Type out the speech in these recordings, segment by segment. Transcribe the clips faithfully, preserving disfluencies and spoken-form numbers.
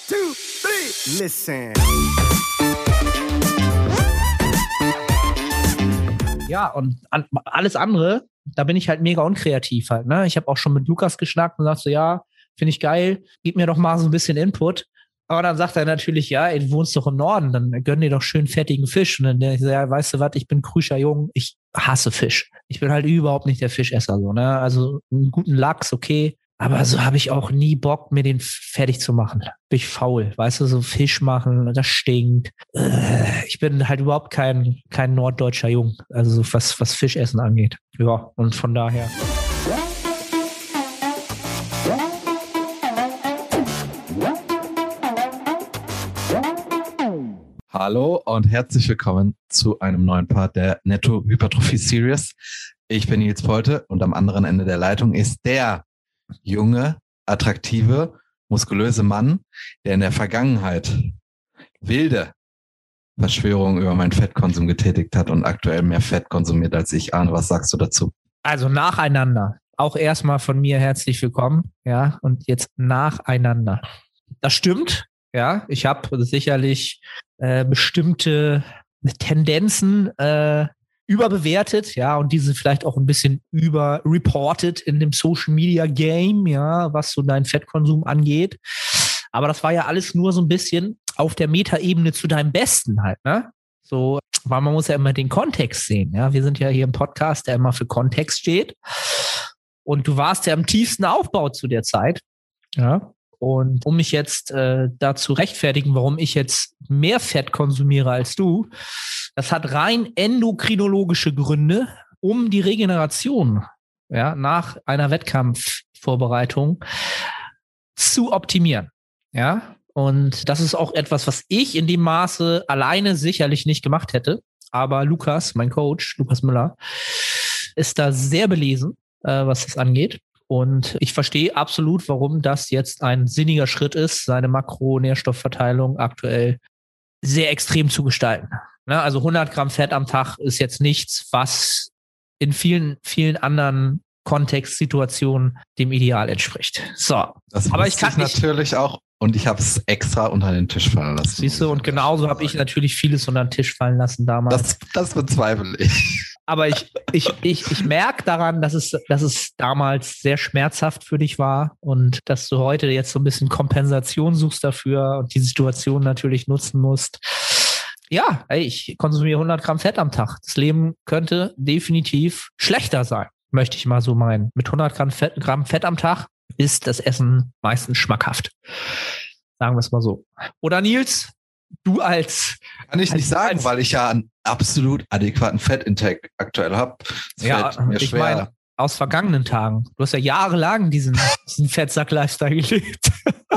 two, three, listen. Ja, und an, alles andere, da bin ich halt mega unkreativ halt, ne? Ich habe auch schon mit Lukas geschnackt und sagt so, ja, finde ich geil, gib mir doch mal so ein bisschen Input. Aber dann sagt er natürlich, ja, ey, du wohnst doch im Norden, dann gönn dir doch schön fettigen Fisch. Und dann der ich so, ja, weißt du was, ich bin krüscher Jung, ich hasse Fisch. Ich bin halt überhaupt nicht der Fischesser, so, ne? Also einen guten Lachs, okay. Aber so habe ich auch nie Bock, mir den fertig zu machen. Bin ich faul, weißt du, so Fisch machen, das stinkt. Ich bin halt überhaupt kein, kein norddeutscher Jung, also was, was Fischessen angeht. Ja, und von daher. Hallo und herzlich willkommen zu einem neuen Part der Netto Hypertrophie Series. Ich bin Nils Polte und am anderen Ende der Leitung ist der junge, attraktive, muskulöse Mann, der in der Vergangenheit wilde Verschwörungen über meinen Fettkonsum getätigt hat und aktuell mehr Fett konsumiert als ich. Arne, was sagst du dazu? Also nacheinander. Auch erstmal von mir herzlich willkommen. Ja, und jetzt nacheinander. Das stimmt. Ja, ich habe sicherlich äh, bestimmte Tendenzen äh, überbewertet, ja, und diese vielleicht auch ein bisschen überreported in dem Social Media Game, ja, was so deinen Fettkonsum angeht. Aber das war ja alles nur so ein bisschen auf der Metaebene zu deinem Besten halt, ne? So, weil man muss ja immer den Kontext sehen, ja. Wir sind ja hier im Podcast, der immer für Kontext steht. Und du warst ja im tiefsten Aufbau zu der Zeit, ja. Und um mich jetzt äh, da zu rechtfertigen, warum ich jetzt mehr Fett konsumiere als du, das hat rein endokrinologische Gründe, um die Regeneration, ja, nach einer Wettkampfvorbereitung zu optimieren. Ja, und das ist auch etwas, was ich in dem Maße alleine sicherlich nicht gemacht hätte. Aber Lukas, mein Coach, Lukas Müller, ist da sehr belesen, äh, was das angeht. Und ich verstehe absolut, warum das jetzt ein sinniger Schritt ist, seine Makronährstoffverteilung aktuell sehr extrem zu gestalten. Ne? Also hundert Gramm Fett am Tag ist jetzt nichts, was in vielen, vielen anderen Kontextsituationen dem Ideal entspricht. So, das aber ich kann ich natürlich auch und ich habe es extra unter den Tisch fallen lassen. Siehst du, und genauso habe ich natürlich vieles unter den Tisch fallen lassen damals. Das, das bezweifle ich. Aber ich, ich, ich, ich merke daran, dass es, dass es damals sehr schmerzhaft für dich war und dass du heute jetzt so ein bisschen Kompensation suchst dafür und die Situation natürlich nutzen musst. Ja, ey, ich konsumiere hundert Gramm Fett am Tag. Das Leben könnte definitiv schlechter sein, möchte ich mal so meinen. Mit hundert Gramm Fett, Gramm Fett am Tag ist das Essen meistens schmackhaft. Sagen wir es mal so. Oder Nils, du als... Kann ich als, nicht sagen, als, weil ich ja einen absolut adäquaten Fettintake aktuell habe. Ja, mir ich meine, aus vergangenen Tagen. Du hast ja jahrelang diesen, diesen Fettsack-Lifestyle gelebt.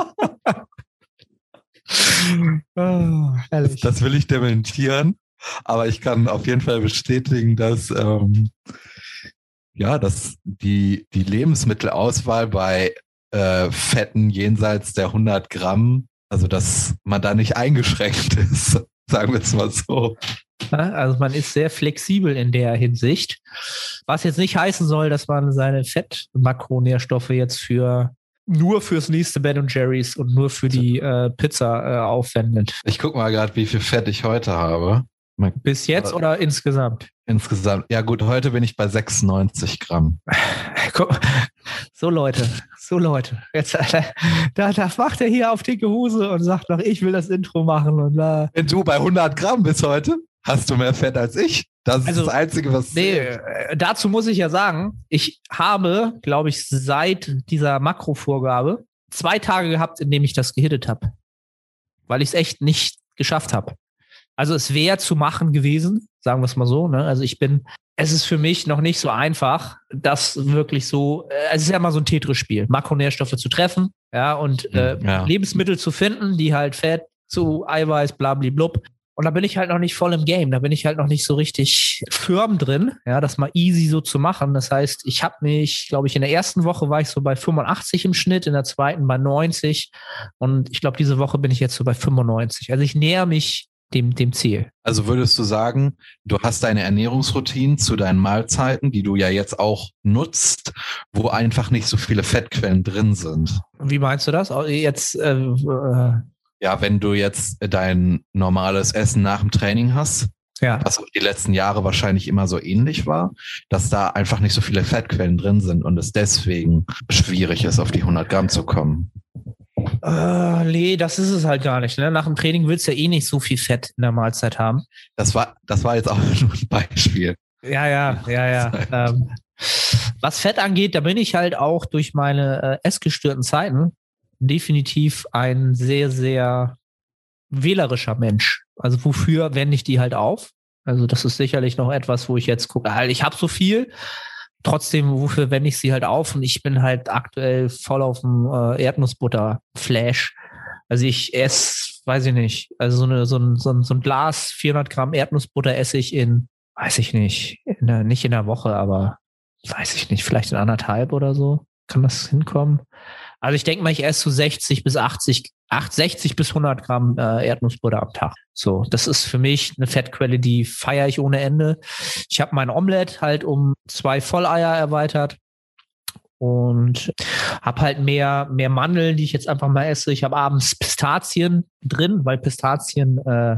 oh, das, das will ich dementieren, aber ich kann auf jeden Fall bestätigen, dass ähm, ja, dass die, die Lebensmittelauswahl bei äh, Fetten jenseits der hundert Gramm, also dass man da nicht eingeschränkt ist, sagen wir es mal so. Also man ist sehr flexibel in der Hinsicht, was jetzt nicht heißen soll, dass man seine Fettmakronährstoffe jetzt für nur fürs nächste Ben und Jerry's und nur für die äh, Pizza äh, aufwendet. Ich guck mal gerade, wie viel Fett ich heute habe. Bis jetzt oder, oder insgesamt? Insgesamt. Ja gut, heute bin ich bei sechsundneunzig Gramm. So Leute, so Leute. Jetzt, da, da macht er hier auf dicke Hose und sagt noch, ich will das Intro machen. Und bla. Wenn du bei hundert Gramm bist heute, hast du mehr Fett als ich. Das ist also das Einzige, was nee, zählt. Dazu muss ich ja sagen, ich habe, glaube ich, seit dieser Makrovorgabe zwei Tage gehabt, in denen ich das gehittet habe. Weil ich es echt nicht geschafft habe. Also es wäre zu machen gewesen, sagen wir es mal so. Ne? Also ich bin, es ist für mich noch nicht so einfach, das wirklich so, es ist ja mal so ein Tetris-Spiel, Makronährstoffe zu treffen, ja, und äh, ja. Lebensmittel zu finden, die halt Fett zu Eiweiß, blablablub. Und da bin ich halt noch nicht voll im Game, da bin ich halt noch nicht so richtig firm drin, ja, das mal easy so zu machen. Das heißt, ich habe mich, glaube ich, in der ersten Woche war ich so bei fünfundachtzig im Schnitt, in der zweiten bei neunzig und ich glaube, diese Woche bin ich jetzt so bei fünfundneunzig. Also ich näher mich dem, dem Ziel. Also würdest du sagen, du hast deine Ernährungsroutinen zu deinen Mahlzeiten, die du ja jetzt auch nutzt, wo einfach nicht so viele Fettquellen drin sind? Wie meinst du das? Jetzt äh, äh, Ja, wenn du jetzt dein normales Essen nach dem Training hast, Ja. was auch die letzten Jahre wahrscheinlich immer so ähnlich war, dass da einfach nicht so viele Fettquellen drin sind und es deswegen schwierig ist, auf die hundert Gramm zu kommen. Äh, nee, das ist es halt gar nicht. Ne? Nach dem Training willst du ja eh nicht so viel Fett in der Mahlzeit haben. Das war, das war jetzt auch nur ein Beispiel. Ja, ja, ja, ja. ähm, was Fett angeht, da bin ich halt auch durch meine äh, essgestörten Zeiten definitiv ein sehr, sehr wählerischer Mensch. Also wofür wende ich die halt auf? Also das ist sicherlich noch etwas, wo ich jetzt gucke, halt, ich habe so viel, trotzdem, wofür wende ich sie halt auf? Und ich bin halt aktuell voll auf dem äh, Erdnussbutter-Flash. Also ich esse, weiß ich nicht, also so, eine, so, ein, so, ein, so ein Glas vierhundert Gramm Erdnussbutter esse ich in, weiß ich nicht, in der, nicht in der Woche, aber weiß ich nicht, vielleicht in anderthalb oder so. Kann das hinkommen? Also ich denke mal, ich esse so sechzig bis achtzig, sechzig bis hundert Gramm äh, Erdnussbutter am Tag. So, das ist für mich eine Fettquelle, die feiere ich ohne Ende. Ich habe mein Omelett halt um zwei Volleier erweitert und habe halt mehr mehr Mandeln, die ich jetzt einfach mal esse. Ich habe abends Pistazien drin, weil Pistazien äh,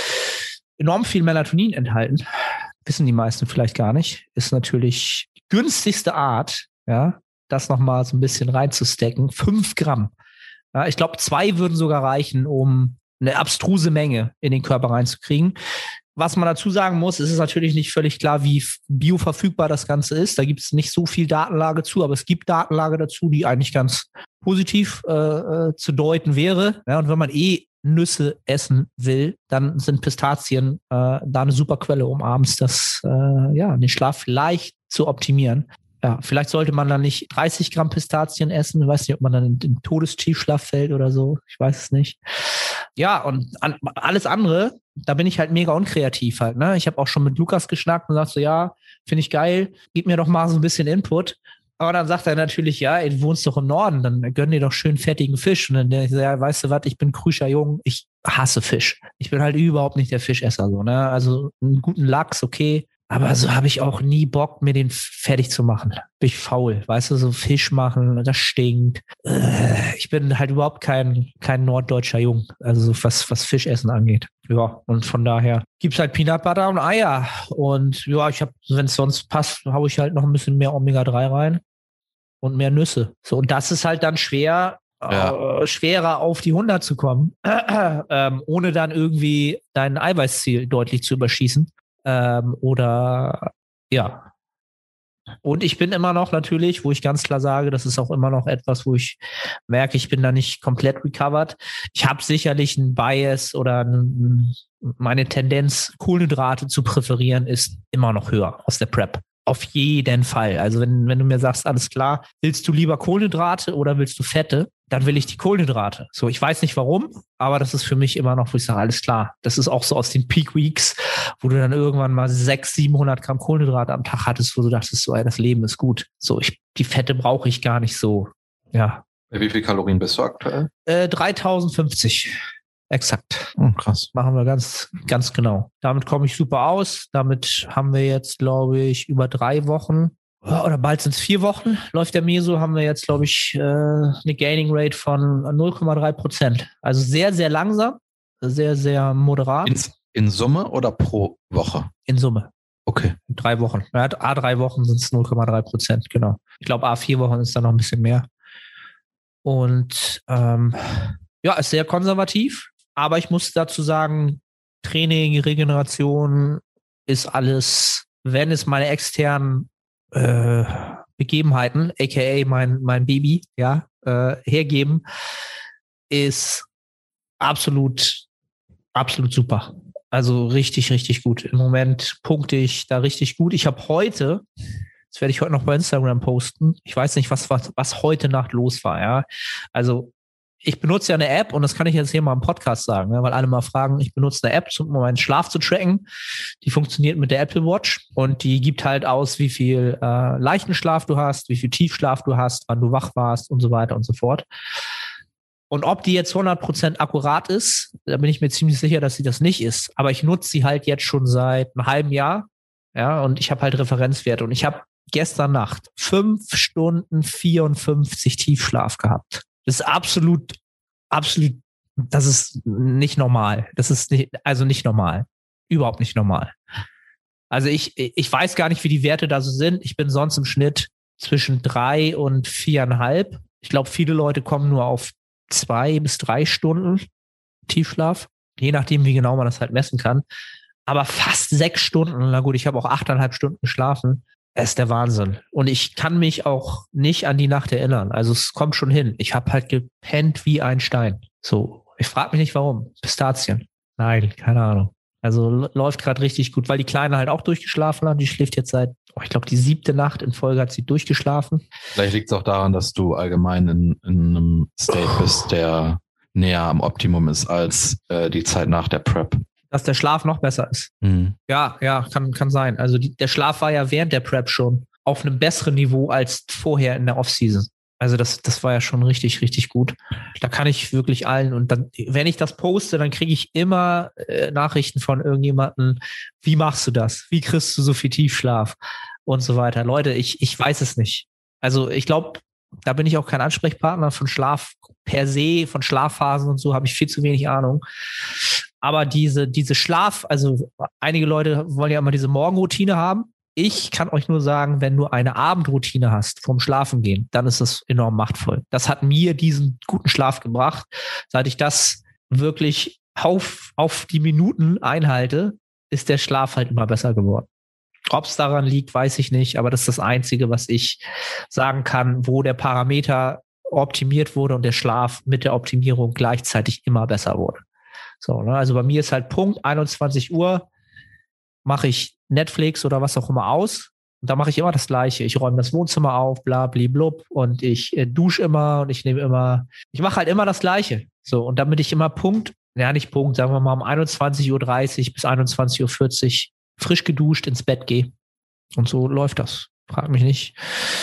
enorm viel Melatonin enthalten. Wissen die meisten vielleicht gar nicht. Ist natürlich die günstigste Art, ja, das nochmal so ein bisschen reinzustecken. Fünf Gramm. Ja, ich glaube, zwei würden sogar reichen, um eine abstruse Menge in den Körper reinzukriegen. Was man dazu sagen muss, ist es natürlich nicht völlig klar, wie bioverfügbar das Ganze ist. Da gibt es nicht so viel Datenlage zu, aber es gibt Datenlage dazu, die eigentlich ganz positiv äh, äh, zu deuten wäre. Ja, und wenn man eh Nüsse essen will, dann sind Pistazien äh, da eine super Quelle, um abends das, äh, ja, den Schlaf leicht zu optimieren. Ja, vielleicht sollte man dann nicht dreißig Gramm Pistazien essen. Ich weiß nicht, ob man dann in den Todestiefschlaf fällt oder so. Ich weiß es nicht. Ja, und an, alles andere, da bin ich halt mega unkreativ halt. Ne? Ich habe auch schon mit Lukas geschnackt und sagte so, ja, finde ich geil, gib mir doch mal so ein bisschen Input. Aber dann sagt er natürlich, ja, ey, du wohnst doch im Norden, dann gönn dir doch schön fettigen Fisch. Und dann denke ich so, ja, weißt du was, ich bin krüscher Jung, ich hasse Fisch. Ich bin halt überhaupt nicht der Fischesser. So, ne? Also einen guten Lachs, okay. Aber so habe ich auch nie Bock, mir den fertig zu machen. Bin ich faul, weißt du, so Fisch machen, das stinkt. Äh, ich bin halt überhaupt kein kein norddeutscher Jung, also so was was Fischessen angeht. Ja, und von daher gibt's halt Peanut Butter und Eier. Und ja, ich habe, wenn es sonst passt, haue ich halt noch ein bisschen mehr Omega drei rein und mehr Nüsse. So, und das ist halt dann schwer, ja. äh, schwerer auf die hundert zu kommen, ähm, ohne dann irgendwie dein Eiweißziel deutlich zu überschießen. Ähm, oder ja. Und ich bin immer noch natürlich, wo ich ganz klar sage, das ist auch immer noch etwas, wo ich merke, ich bin da nicht komplett recovered. Ich habe sicherlich einen Bias oder ein, meine Tendenz, Kohlenhydrate zu präferieren, ist immer noch höher aus der Prep. Auf jeden Fall. Also wenn, wenn du mir sagst, alles klar, willst du lieber Kohlenhydrate oder willst du Fette? Dann will ich die Kohlenhydrate. So, ich weiß nicht warum, aber das ist für mich immer noch, wo ich sage, alles klar. Das ist auch so aus den Peak Weeks, wo du dann irgendwann mal sechshundert, siebenhundert Gramm Kohlenhydrate am Tag hattest, wo du dachtest, so, ey, das Leben ist gut. So, ich, die Fette brauche ich gar nicht so. Ja. Wie viel Kalorien bist du aktuell? Äh, dreitausendfünfzig. Exakt. Oh, krass. Machen wir ganz, ganz genau. Damit komme ich super aus. Damit haben wir jetzt, glaube ich, über drei Wochen oder bald sind es vier Wochen, läuft der Meso, haben wir jetzt, glaube ich, äh, eine Gaining Rate von null Komma drei Prozent. Also sehr, sehr langsam, sehr, sehr moderat. In, in Summe oder pro Woche? In Summe. Okay. Drei Wochen. Ja, A drei Wochen sind es null Komma drei Prozent, genau. Ich glaube, A vier Wochen ist da noch ein bisschen mehr. Und ähm, ja, ist sehr konservativ. Aber ich muss dazu sagen, Training, Regeneration ist alles, wenn es meine externen äh, Begebenheiten, aka mein, mein Baby, ja, äh, hergeben, ist absolut, absolut super. Also richtig, richtig gut. Im Moment punkte ich da richtig gut. Ich habe heute, das werde ich heute noch bei Instagram posten, ich weiß nicht, was, was, was heute Nacht los war, ja. Also ich benutze ja eine App und das kann ich jetzt hier mal im Podcast sagen, ne, weil alle mal fragen, ich benutze eine App, um meinen Schlaf zu tracken. Die funktioniert mit der Apple Watch und die gibt halt aus, wie viel äh, leichten Schlaf du hast, wie viel Tiefschlaf du hast, wann du wach warst und so weiter und so fort. Und ob die jetzt hundert Prozent akkurat ist, da bin ich mir ziemlich sicher, dass sie das nicht ist. Aber ich nutze sie halt jetzt schon seit einem halben Jahr, ja, und ich habe halt Referenzwerte. Und ich habe gestern Nacht fünf Stunden vierundfünfzig Tiefschlaf gehabt. Das ist absolut, absolut Das ist nicht normal. Das ist nicht, also nicht normal. Überhaupt nicht normal. Also ich, ich weiß gar nicht, wie die Werte da so sind. Ich bin sonst im Schnitt zwischen drei und viereinhalb. Ich glaube, viele Leute kommen nur auf zwei bis drei Stunden Tiefschlaf. Je nachdem, wie genau man das halt messen kann. Aber fast sechs Stunden, na gut, ich habe auch achteinhalb Stunden geschlafen. Das ist der Wahnsinn. Und ich kann mich auch nicht an die Nacht erinnern. Also es kommt schon hin. Ich habe halt gepennt wie ein Stein. So, ich frage mich nicht, warum. Pistazien. Nein, keine Ahnung. Also läuft gerade richtig gut, weil die Kleine halt auch durchgeschlafen hat. Die schläft jetzt seit, oh, ich glaube, die siebte Nacht in Folge hat sie durchgeschlafen. Vielleicht liegt es auch daran, dass du allgemein in, in einem State bist, der näher am Optimum ist als äh, die Zeit nach der Prep. Dass der Schlaf noch besser ist. Mhm. Ja, ja, kann, kann sein. Also die, der Schlaf war ja während der Prep schon auf einem besseren Niveau als vorher in der Offseason. Also das, das war ja schon richtig, richtig gut. Da kann ich wirklich allen, und dann, wenn ich das poste, dann kriege ich immer äh, Nachrichten von irgendjemandem, wie machst du das? Wie kriegst du so viel Tiefschlaf? Und so weiter. Leute, ich, ich weiß es nicht. Also ich glaube, da bin ich auch kein Ansprechpartner von Schlaf per se, von Schlafphasen und so, habe ich viel zu wenig Ahnung. Aber diese, diese Schlaf, also einige Leute wollen ja immer diese Morgenroutine haben. Ich kann euch nur sagen, wenn du eine Abendroutine hast vorm Schlafengehen, dann ist das enorm machtvoll. Das hat mir diesen guten Schlaf gebracht. Seit ich das wirklich auf, auf die Minuten einhalte, ist der Schlaf halt immer besser geworden. Ob es daran liegt, weiß ich nicht, aber das ist das Einzige, was ich sagen kann, wo der Parameter optimiert wurde und der Schlaf mit der Optimierung gleichzeitig immer besser wurde. So, ne? Also bei mir ist halt Punkt einundzwanzig Uhr, mache ich Netflix oder was auch immer aus. Und da mache ich immer das Gleiche. Ich räume das Wohnzimmer auf, bla, bli, blub. Und ich äh, dusche immer und ich nehme immer, ich mache halt immer das Gleiche. So, und damit ich immer Punkt, ja nicht Punkt, sagen wir mal um einundzwanzig Uhr dreißig bis einundzwanzig Uhr vierzig frisch geduscht ins Bett gehe. Und so läuft das. Frag mich nicht,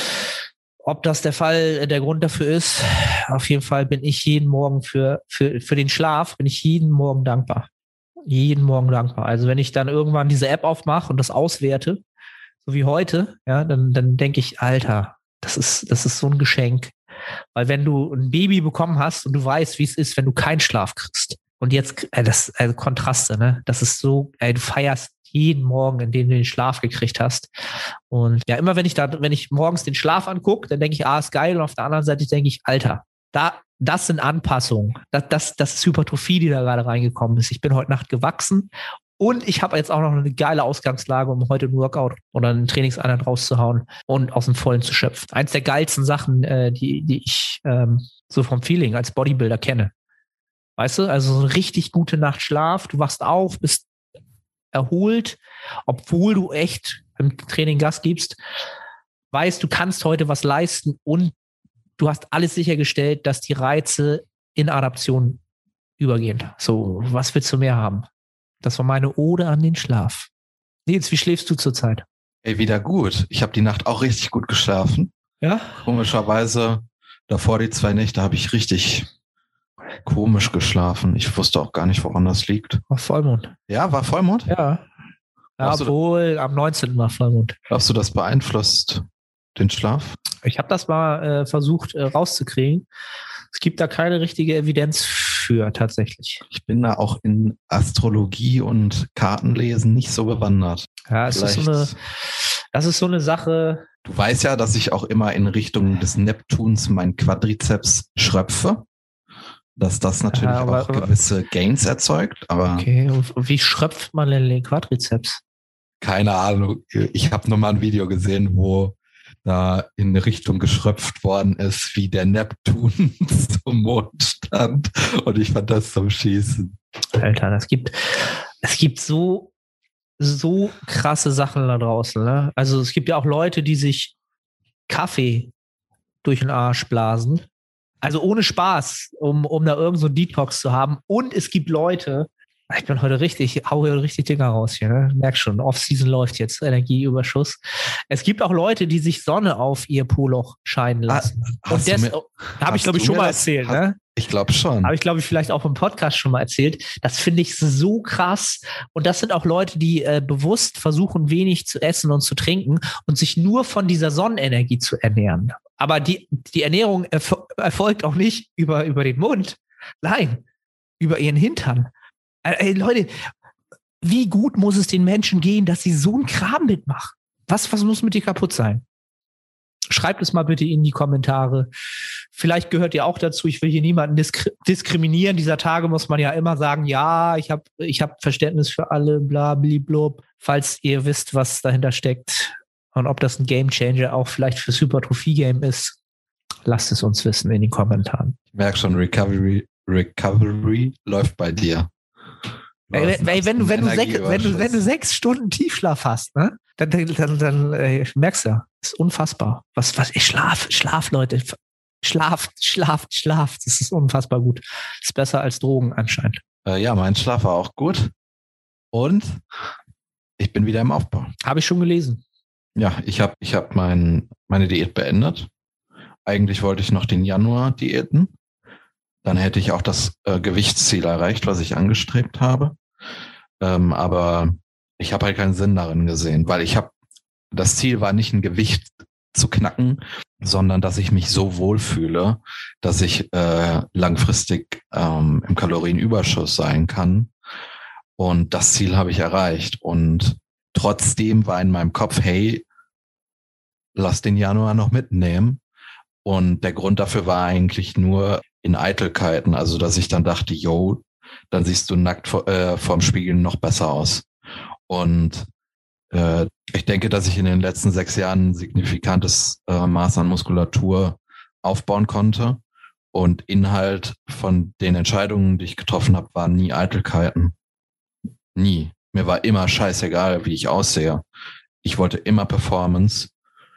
ob das der Fall, der Grund dafür ist. Auf jeden Fall bin ich jeden Morgen für, für, für den Schlaf, bin ich jeden Morgen dankbar. Jeden Morgen dankbar. Also wenn ich dann irgendwann diese App aufmache und das auswerte, so wie heute, ja, dann, dann denke ich, Alter, das ist, das ist so ein Geschenk. Weil wenn du ein Baby bekommen hast und du weißt, wie es ist, wenn du keinen Schlaf kriegst. Und jetzt, äh, das, äh, Kontraste, ne? Das ist so, äh, du feierst jeden Morgen, in dem du den Schlaf gekriegt hast. Und ja, immer wenn ich da, wenn ich morgens den Schlaf angucke, dann denke ich, ah, ist geil. Und auf der anderen Seite denke ich, Alter, da, das sind Anpassungen. Das, das, das ist Hypertrophie, die da gerade reingekommen ist. Ich bin heute Nacht gewachsen und ich habe jetzt auch noch eine geile Ausgangslage, um heute ein Workout oder einen Trainingseinheit rauszuhauen und aus dem Vollen zu schöpfen. Eins der geilsten Sachen, äh, die, die ich ähm, so vom Feeling als Bodybuilder kenne. Weißt du, also so eine richtig gute Nacht Schlaf. Du wachst auf, bist erholt, obwohl du echt im Training Gas gibst, weißt, du kannst heute was leisten und du hast alles sichergestellt, dass die Reize in Adaption übergehen. So, was willst du mehr haben? Das war meine Ode an den Schlaf. Nils, wie schläfst du zurzeit? Ey, wieder gut. Ich habe die Nacht auch richtig gut geschlafen. Ja? Komischerweise, davor die zwei Nächte habe ich richtig komisch geschlafen. Ich wusste auch gar nicht, woran das liegt. War Vollmond. Ja, war Vollmond? Ja. Ja, obwohl am neunzehnten war Vollmond. Glaubst du, das beeinflusst den Schlaf? Ich habe das mal äh, versucht äh, rauszukriegen. Es gibt da keine richtige Evidenz für tatsächlich. Ich bin da auch in Astrologie und Kartenlesen nicht so bewandert. Ja, es ist so eine, das ist so eine Sache. Du weißt ja, dass ich auch immer in Richtung des Neptuns meinen Quadrizeps schröpfe. Dass das natürlich ja, aber, auch gewisse Gains erzeugt. Aber okay, und wie schröpft man denn den Quadrizeps? Keine Ahnung. Ich habe nur mal ein Video gesehen, wo da in eine Richtung geschröpft worden ist, wie der Neptun zum Mond stand. Und ich fand das zum Schießen. Alter, das gibt, es gibt so, so krasse Sachen da draußen. Ne? Also es gibt ja auch Leute, die sich Kaffee durch den Arsch blasen. Also ohne Spaß, um, um da irgend so einen Detox zu haben. Und es gibt Leute, ich bin heute richtig, hau hier richtig Dinger raus hier, ne? Merk schon, Off-Season läuft jetzt, Energieüberschuss. Es gibt auch Leute, die sich Sonne auf ihr Poloch scheinen lassen. Ah, und das habe ich, glaube ich, schon mal das, erzählt. Hast, ne? Ich glaube schon. Habe ich, glaube ich, vielleicht auch im Podcast schon mal erzählt. Das finde ich so krass. Und das sind auch Leute, die äh, bewusst versuchen, wenig zu essen und zu trinken und sich nur von dieser Sonnenenergie zu ernähren. Aber die, die Ernährung erfol- erfolgt auch nicht über, über den Mund. Nein. über ihren Hintern. Ey, Leute, wie gut muss es den Menschen gehen, dass sie so einen Kram mitmachen? Was, was muss mit dir kaputt sein? Schreibt es mal bitte in die Kommentare. Vielleicht gehört ihr auch dazu. Ich will hier niemanden disk- diskriminieren. Dieser Tage muss man ja immer sagen, ja, ich habe ich hab Verständnis für alle, bla, blub. Falls ihr wisst, was dahinter steckt und ob das ein Gamechanger auch vielleicht fürs Hypertrophie-Game ist, lasst es uns wissen in den Kommentaren. Ich merke schon, Recovery, Recovery läuft bei dir. Ey, ey, wenn, du, wenn, du sech, wenn, du, wenn du sechs Stunden Tiefschlaf hast, ne, dann, dann, dann, dann äh, merkst du, das ist unfassbar. Was, was, ich schlaf, schlaf, Leute. Schlaft, schlaft, schlaft. Das ist unfassbar gut. Das ist besser als Drogen anscheinend. Äh, ja, mein Schlaf war auch gut. Und ich bin wieder im Aufbau. Habe ich schon gelesen. Ja, ich habe ich hab mein, meine Diät beendet. Eigentlich wollte ich noch den Januar diäten. Dann hätte ich auch das äh, Gewichtsziel erreicht, was ich angestrebt habe. Ähm, aber ich habe halt keinen Sinn darin gesehen, weil ich habe, das Ziel war nicht ein Gewicht zu knacken, sondern dass ich mich so wohlfühle, dass ich äh, langfristig ähm, im Kalorienüberschuss sein kann. Und das Ziel habe ich erreicht. Und trotzdem war in meinem Kopf, hey, lass den Januar noch mitnehmen. Und der Grund dafür war eigentlich nur in Eitelkeiten. Also, dass ich dann dachte, yo, dann siehst du nackt vor, äh, vorm Spiegel noch besser aus. Und äh, ich denke, dass ich in den letzten sechs Jahren ein signifikantes äh, Maß an Muskulatur aufbauen konnte. Und Inhalt von den Entscheidungen, die ich getroffen habe, waren nie Eitelkeiten. Nie. Mir war immer scheißegal, wie ich aussehe. Ich wollte immer Performance.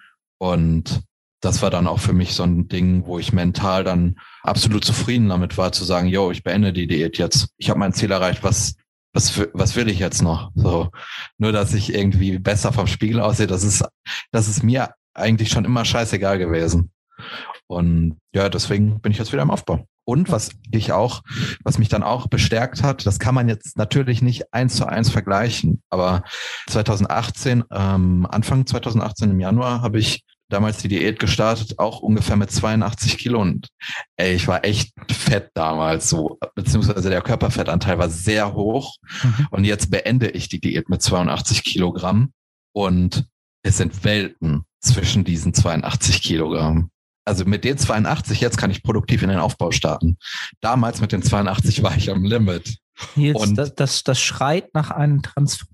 Und das war dann auch für mich so ein Ding, wo ich mental dann absolut zufrieden damit war, zu sagen, yo, ich beende die Diät jetzt. Ich habe mein Ziel erreicht, was was was will ich jetzt noch? So, nur dass ich irgendwie besser vom Spiegel aussehe, das ist das ist mir eigentlich schon immer scheißegal gewesen. Und ja, deswegen bin ich jetzt wieder im Aufbau. Und was ich auch, was mich dann auch bestärkt hat, das kann man jetzt natürlich nicht eins zu eins vergleichen, aber zwanzig achtzehn, ähm, Anfang zwanzig achtzehn im Januar habe ich damals die Diät gestartet, auch ungefähr mit zweiundachtzig Kilo. Und ey, ich war echt fett damals so, beziehungsweise der Körperfettanteil war sehr hoch. Mhm. Und jetzt beende ich die Diät mit zweiundachtzig Kilogramm. Und es sind Welten zwischen diesen zweiundachtzig Kilogramm. Also mit den zweiundachtzig, jetzt kann ich produktiv in den Aufbau starten. Damals mit den zweiundachtzig war ich am Limit. Jetzt, und das, das, das schreit nach einem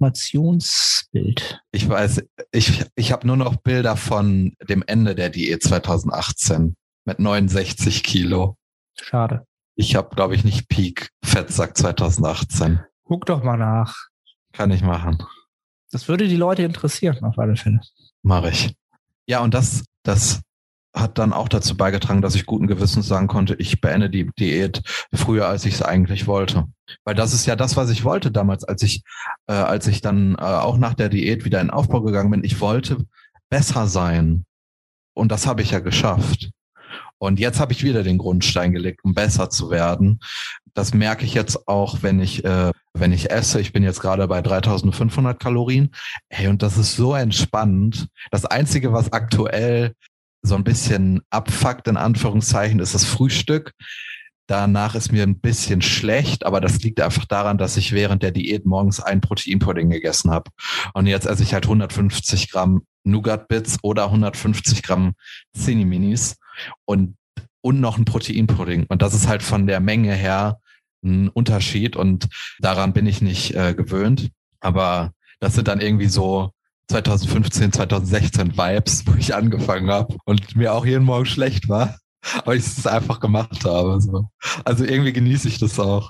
Transformationsbild. Ich weiß, ich, ich habe nur noch Bilder von dem Ende der Diät zwanzig achtzehn mit neunundsechzig Kilo. Schade. Ich habe, glaube ich, nicht Peak Fettsack zwanzig achtzehn. Guck doch mal nach. Kann ich machen. Das würde die Leute interessieren, auf alle Fälle. Mache ich. Ja, und das, das hat dann auch dazu beigetragen, dass ich guten Gewissens sagen konnte, ich beende die Diät früher, als ich es eigentlich wollte. Weil das ist ja das, was ich wollte damals, als ich, äh, als ich dann äh, auch nach der Diät wieder in den Aufbau gegangen bin. Ich wollte besser sein. Und das habe ich ja geschafft. Und jetzt habe ich wieder den Grundstein gelegt, um besser zu werden. Das merke ich jetzt auch, wenn ich, äh, wenn ich esse. Ich bin jetzt gerade bei dreitausendfünfhundert Kalorien. Hey, und das ist so entspannt. Das Einzige, was aktuell so ein bisschen abfuckt, in Anführungszeichen, ist das Frühstück. Danach ist mir ein bisschen schlecht, aber das liegt einfach daran, dass ich während der Diät morgens einen Proteinpudding gegessen habe. Und jetzt esse ich halt hundertfünfzig Gramm Nougat-Bits oder hundertfünfzig Gramm Zinni-Minis und, und noch ein Proteinpudding. Und das ist halt von der Menge her ein Unterschied und daran bin ich nicht äh, gewöhnt. Aber das sind dann irgendwie so zwanzig fünfzehn, zwanzig sechzehn Vibes, wo ich angefangen habe und mir auch jeden Morgen schlecht war, aber ich es einfach gemacht habe. So. Also irgendwie genieße ich das auch.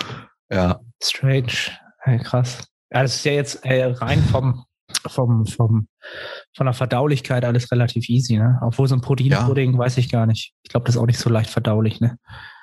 Ja. Strange. Hey, krass. Ja, das ist ja jetzt äh, rein vom, vom, vom, von der Verdaulichkeit alles relativ easy, ne? Obwohl so ein Proteinpudding, ja. Weiß ich gar nicht. Ich glaube, das ist auch nicht so leicht verdaulich, ne?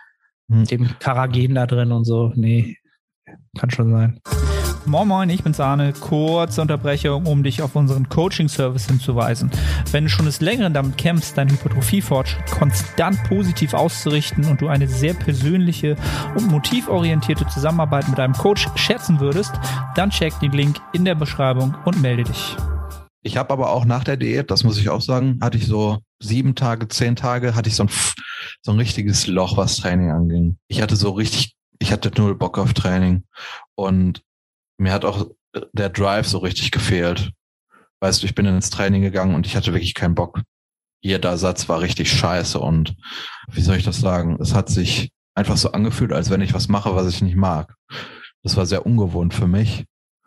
Hm. Mit dem Karagen da drin und so. Nee, kann schon sein. Moin Moin, ich bin's Arne. Kurze Unterbrechung, um dich auf unseren Coaching-Service hinzuweisen. Wenn du schon des Längeren damit kämpfst, deinen Hypertrophie-Fortschritt konstant positiv auszurichten und du eine sehr persönliche und motivorientierte Zusammenarbeit mit einem Coach schätzen würdest, dann check den Link in der Beschreibung und melde dich. Ich habe aber auch nach der Diät, das muss ich auch sagen, hatte ich so sieben Tage, zehn Tage, hatte ich so ein, so ein richtiges Loch, was Training anging. Ich hatte so richtig ich hatte null Bock auf Training und mir hat auch der Drive so richtig gefehlt. Weißt du, ich bin ins Training gegangen und ich hatte wirklich keinen Bock. Jeder Satz war richtig scheiße und wie soll ich das sagen? Es hat sich einfach so angefühlt, als wenn ich was mache, was ich nicht mag. Das war sehr ungewohnt für mich.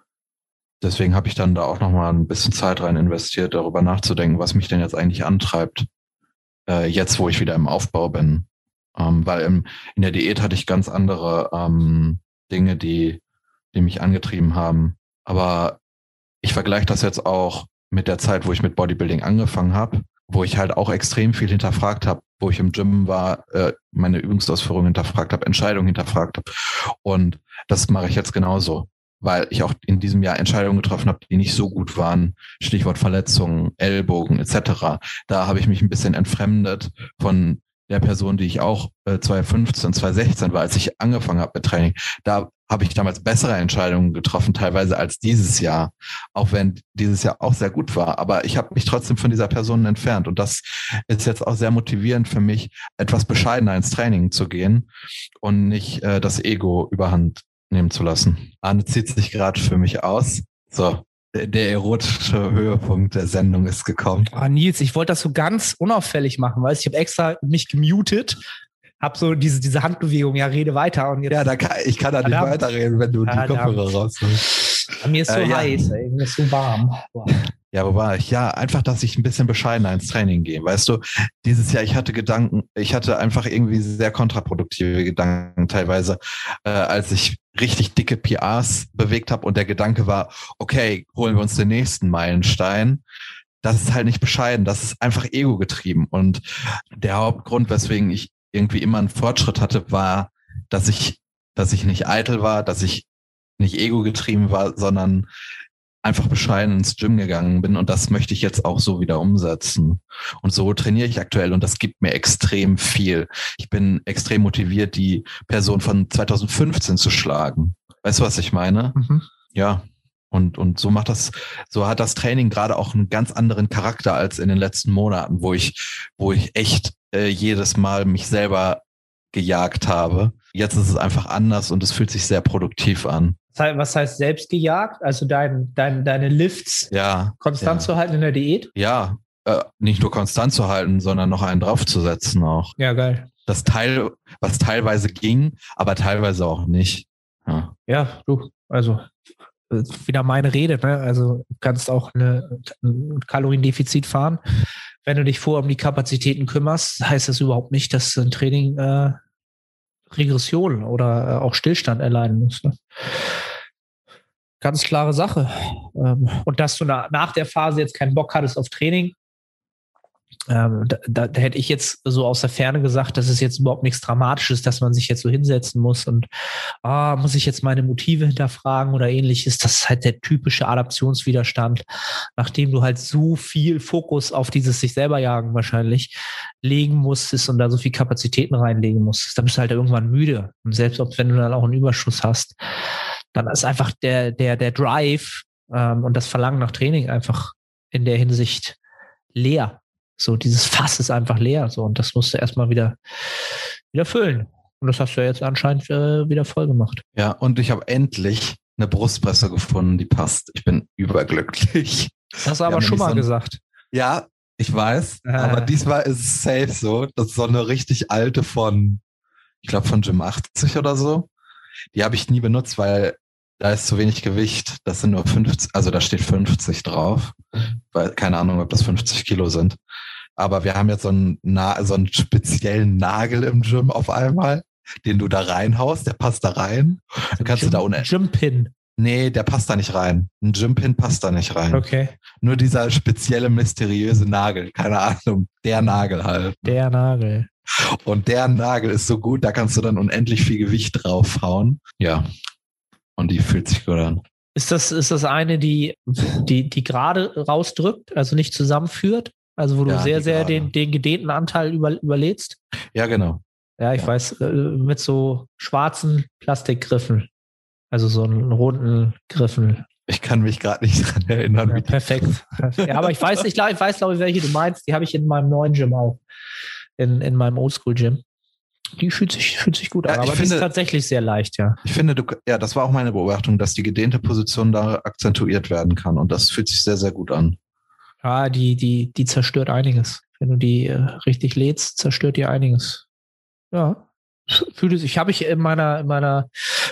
Deswegen habe ich dann da auch nochmal ein bisschen Zeit rein investiert, darüber nachzudenken, was mich denn jetzt eigentlich antreibt, äh, jetzt wo ich wieder im Aufbau bin. Ähm, weil im, in der Diät hatte ich ganz andere ähm, Dinge, die, die mich angetrieben haben. Aber ich vergleiche das jetzt auch mit der Zeit, wo ich mit Bodybuilding angefangen habe, wo ich halt auch extrem viel hinterfragt habe, wo ich im Gym war, äh, meine Übungsausführung hinterfragt habe, Entscheidungen hinterfragt habe. Und das mache ich jetzt genauso, weil ich auch in diesem Jahr Entscheidungen getroffen habe, die nicht so gut waren. Stichwort Verletzungen, Ellbogen et cetera. Da habe ich mich ein bisschen entfremdet von der Person, die ich auch äh, zwanzig fünfzehn, zwanzig sechzehn war, als ich angefangen habe mit Training. Da habe ich damals bessere Entscheidungen getroffen, teilweise als dieses Jahr, auch wenn dieses Jahr auch sehr gut war. Aber ich habe mich trotzdem von dieser Person entfernt und das ist jetzt auch sehr motivierend für mich, etwas bescheidener ins Training zu gehen und nicht äh, das Ego überhand nehmen zu lassen. Arne zieht sich gerade für mich aus. So, der, der erotische Höhepunkt der Sendung ist gekommen. Oh, Nils, ich wollte das so ganz unauffällig machen, weißt du, ich habe extra mich gemutet, habe so diese, diese Handbewegung, ja, rede weiter. Und jetzt, ja, da kann, ich kann da nicht verdammt. weiterreden, wenn du die Verdammt. Kopfhörer rausnimmst. Mir ist so Äh, ja. heiß, ey, mir ist so warm. Boah. Ja, wo war ich? Ja, einfach, dass ich ein bisschen bescheidener ins Training gehe. Weißt du, dieses Jahr, ich hatte Gedanken, ich hatte einfach irgendwie sehr kontraproduktive Gedanken teilweise, äh, als ich richtig dicke P Rs bewegt habe und der Gedanke war, okay, holen wir uns den nächsten Meilenstein. Das ist halt nicht bescheiden, das ist einfach ego-getrieben. Und der Hauptgrund, weswegen ich irgendwie immer einen Fortschritt hatte, war, dass ich, dass ich nicht eitel war, dass ich nicht ego-getrieben war, sondern einfach bescheiden ins Gym gegangen bin und das möchte ich jetzt auch so wieder umsetzen. Und so trainiere ich aktuell und das gibt mir extrem viel. Ich bin extrem motiviert, die Person von zwanzig fünfzehn zu schlagen. Weißt du, was ich meine? Mhm. Ja. Und, und so macht das, so hat das Training gerade auch einen ganz anderen Charakter als in den letzten Monaten, wo ich, wo ich echt äh, jedes Mal mich selber gejagt habe. Jetzt ist es einfach anders und es fühlt sich sehr produktiv an. Was heißt selbst gejagt? Also dein, dein, deine Lifts Ja. konstant ja. zu halten in der Diät? Ja, äh, nicht nur konstant zu halten, sondern noch einen draufzusetzen auch. Ja, geil. Das Teil, was teilweise ging, aber teilweise auch nicht. Ja, Ja, du, also äh, wieder meine Rede, ne? Also du kannst auch eine, ein Kaloriendefizit fahren. Wenn du dich vorher um die Kapazitäten kümmerst, heißt das überhaupt nicht, dass ein Training äh, Regression oder äh, auch Stillstand erleiden muss. Ne? Ganz klare Sache. Ähm, und dass du na, nach der Phase jetzt keinen Bock hattest auf Training, ähm, da, da, da hätte ich jetzt so aus der Ferne gesagt, das ist jetzt überhaupt nichts Dramatisches, dass man sich jetzt so hinsetzen muss und ah, muss ich jetzt meine Motive hinterfragen oder ähnliches. Das ist halt der typische Adaptionswiderstand, nachdem du halt so viel Fokus auf dieses sich selber jagen wahrscheinlich legen musstest und da so viel Kapazitäten reinlegen musstest. Dann bist du halt irgendwann müde. Und selbst ob wenn du dann auch einen Überschuss hast, dann ist einfach der, der, der Drive ähm, und das Verlangen nach Training einfach in der Hinsicht leer. So, dieses Fass ist einfach leer. So, und das musst du erstmal wieder, wieder füllen. Und das hast du ja jetzt anscheinend äh, wieder voll gemacht. ja, und ich habe endlich eine Brustpresse gefunden, die passt. Ich bin überglücklich. Das hast du aber schon mal so gesagt. Ja, ich weiß, Ah. aber diesmal ist es safe so. Das ist so eine richtig alte von, ich glaube von Gym achtzig oder so. Die habe ich nie benutzt, weil da ist zu wenig Gewicht. Das sind nur fünfzig, also da steht fünfzig drauf. Weil, keine Ahnung, ob das fünfzig Kilo sind. Aber wir haben jetzt so einen, Na- so einen speziellen Nagel im Gym auf einmal, den du da reinhaust, der passt da rein. Dann kannst Gym, du da ohne. Gympin. Nee, der passt da nicht rein. Ein Gympin passt da nicht rein. Okay. Nur dieser spezielle, mysteriöse Nagel. Keine Ahnung. Der Nagel halt. Der Nagel. Und der Nagel ist so gut, da kannst du dann unendlich viel Gewicht draufhauen. Ja. Und die fühlt sich gut an. Ist das, ist das eine, die, die, die gerade rausdrückt, also nicht zusammenführt? Also wo du Ja, sehr, die sehr gerade. den, den gedehnten Anteil über, überlädst? Ja, genau. Ja, ich Ja. weiß, äh, mit so schwarzen Plastikgriffen. Also so einen runden Griffen. Ich kann mich gerade nicht dran erinnern. Ja, wie die- perfekt. Ja, aber ich weiß, ich glaube, ich weiß, glaube ich, welche du meinst. Die habe ich in meinem neuen Gym auch. In, in meinem Oldschool-Gym. Die fühlt sich, fühlt sich gut Ja, an, ich aber finde- die ist tatsächlich sehr leicht, ja. Ich finde, du, ja, das war auch meine Beobachtung, dass die gedehnte Position da akzentuiert werden kann. Und das fühlt sich sehr, sehr gut an. Ja, die, die, die zerstört einiges. Wenn du die äh, richtig lädst, zerstört die einiges. Ja. Fühlt es, ich habe ich in meiner, in meiner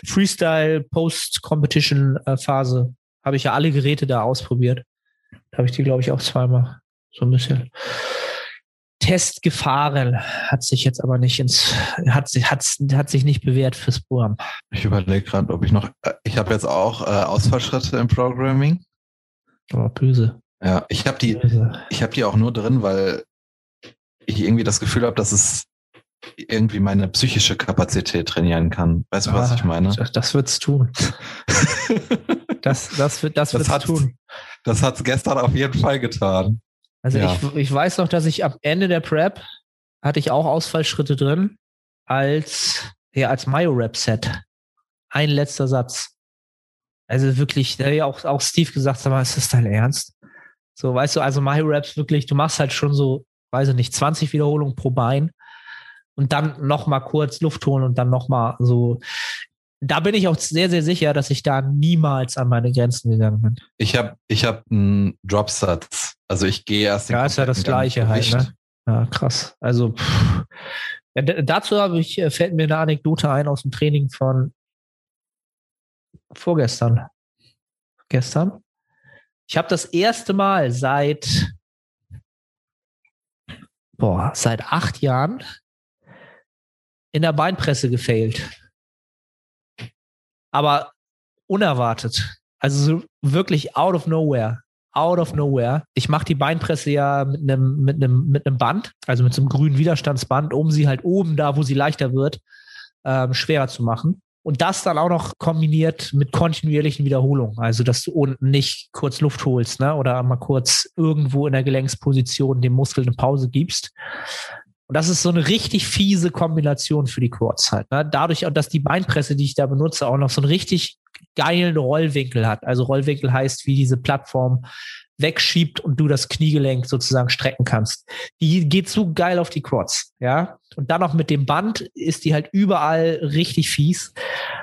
Freestyle-Post-Competition-Phase habe ich ja alle Geräte da ausprobiert. Da habe ich die, glaube ich, auch zweimal so ein bisschen Test gefahren. Hat sich jetzt aber nicht ins, hat, hat, hat sich nicht bewährt fürs Programm. Ich überlege gerade, ob ich noch, äh, ich habe jetzt auch äh, Ausfallschritte im Programming. Aber böse. Ja, ich habe die, böse. ich habe die auch nur drin, weil ich irgendwie das Gefühl habe, dass es irgendwie meine psychische Kapazität trainieren kann. Weißt du, was Ah, ich meine? Das, das wird's tun. Das, das wird, das Das wird's hat's- tun. Das hat's gestern auf jeden Fall getan. Also Ja. ich, ich weiß noch, dass ich am Ende der Prep hatte ich auch Ausfallschritte drin als, ja, als Myo-Rap-Set. Ein letzter Satz. Also wirklich, da hat ja auch, auch Steve gesagt, sag mal, ist das dein Ernst? So, weißt du, also Myo-Raps wirklich, du machst halt schon so, weiß ich nicht, zwanzig Wiederholungen pro Bein und dann noch mal kurz Luft holen und dann noch mal so. Da bin ich auch sehr, sehr sicher, dass ich da niemals an meine Grenzen gegangen bin. Ich habe ich hab einen Dropsatz. Also ich gehe erst den Ja, ist ja das kompletten Gang Gleiche halt, Gewicht. ne? Ja, krass. Also pff. Ja, d- dazu habe ich, äh, fällt mir eine Anekdote ein aus dem Training von vorgestern. Gestern. Ich habe das erste Mal seit boah, seit acht Jahren in der Beinpresse gefailt. Aber unerwartet. Also so wirklich out of nowhere. Out of nowhere. Ich mache die Beinpresse ja mit einem mit einem mit einem Band, also mit so einem grünen Widerstandsband, um sie halt oben da, wo sie leichter wird, ähm, schwerer zu machen. Und das dann auch noch kombiniert mit kontinuierlichen Wiederholungen. Also, dass du unten nicht kurz Luft holst, ne? Oder mal kurz irgendwo in der Gelenksposition dem Muskel eine Pause gibst. Und das ist so eine richtig fiese Kombination für die Quads halt. Ne? Dadurch, dass die Beinpresse, die ich da benutze, auch noch so einen richtig geilen Rollwinkel hat. Also Rollwinkel heißt, wie diese Plattform wegschiebt und du das Kniegelenk sozusagen strecken kannst. Die geht so geil auf die Quads, ja. Und dann noch mit dem Band ist die halt überall richtig fies.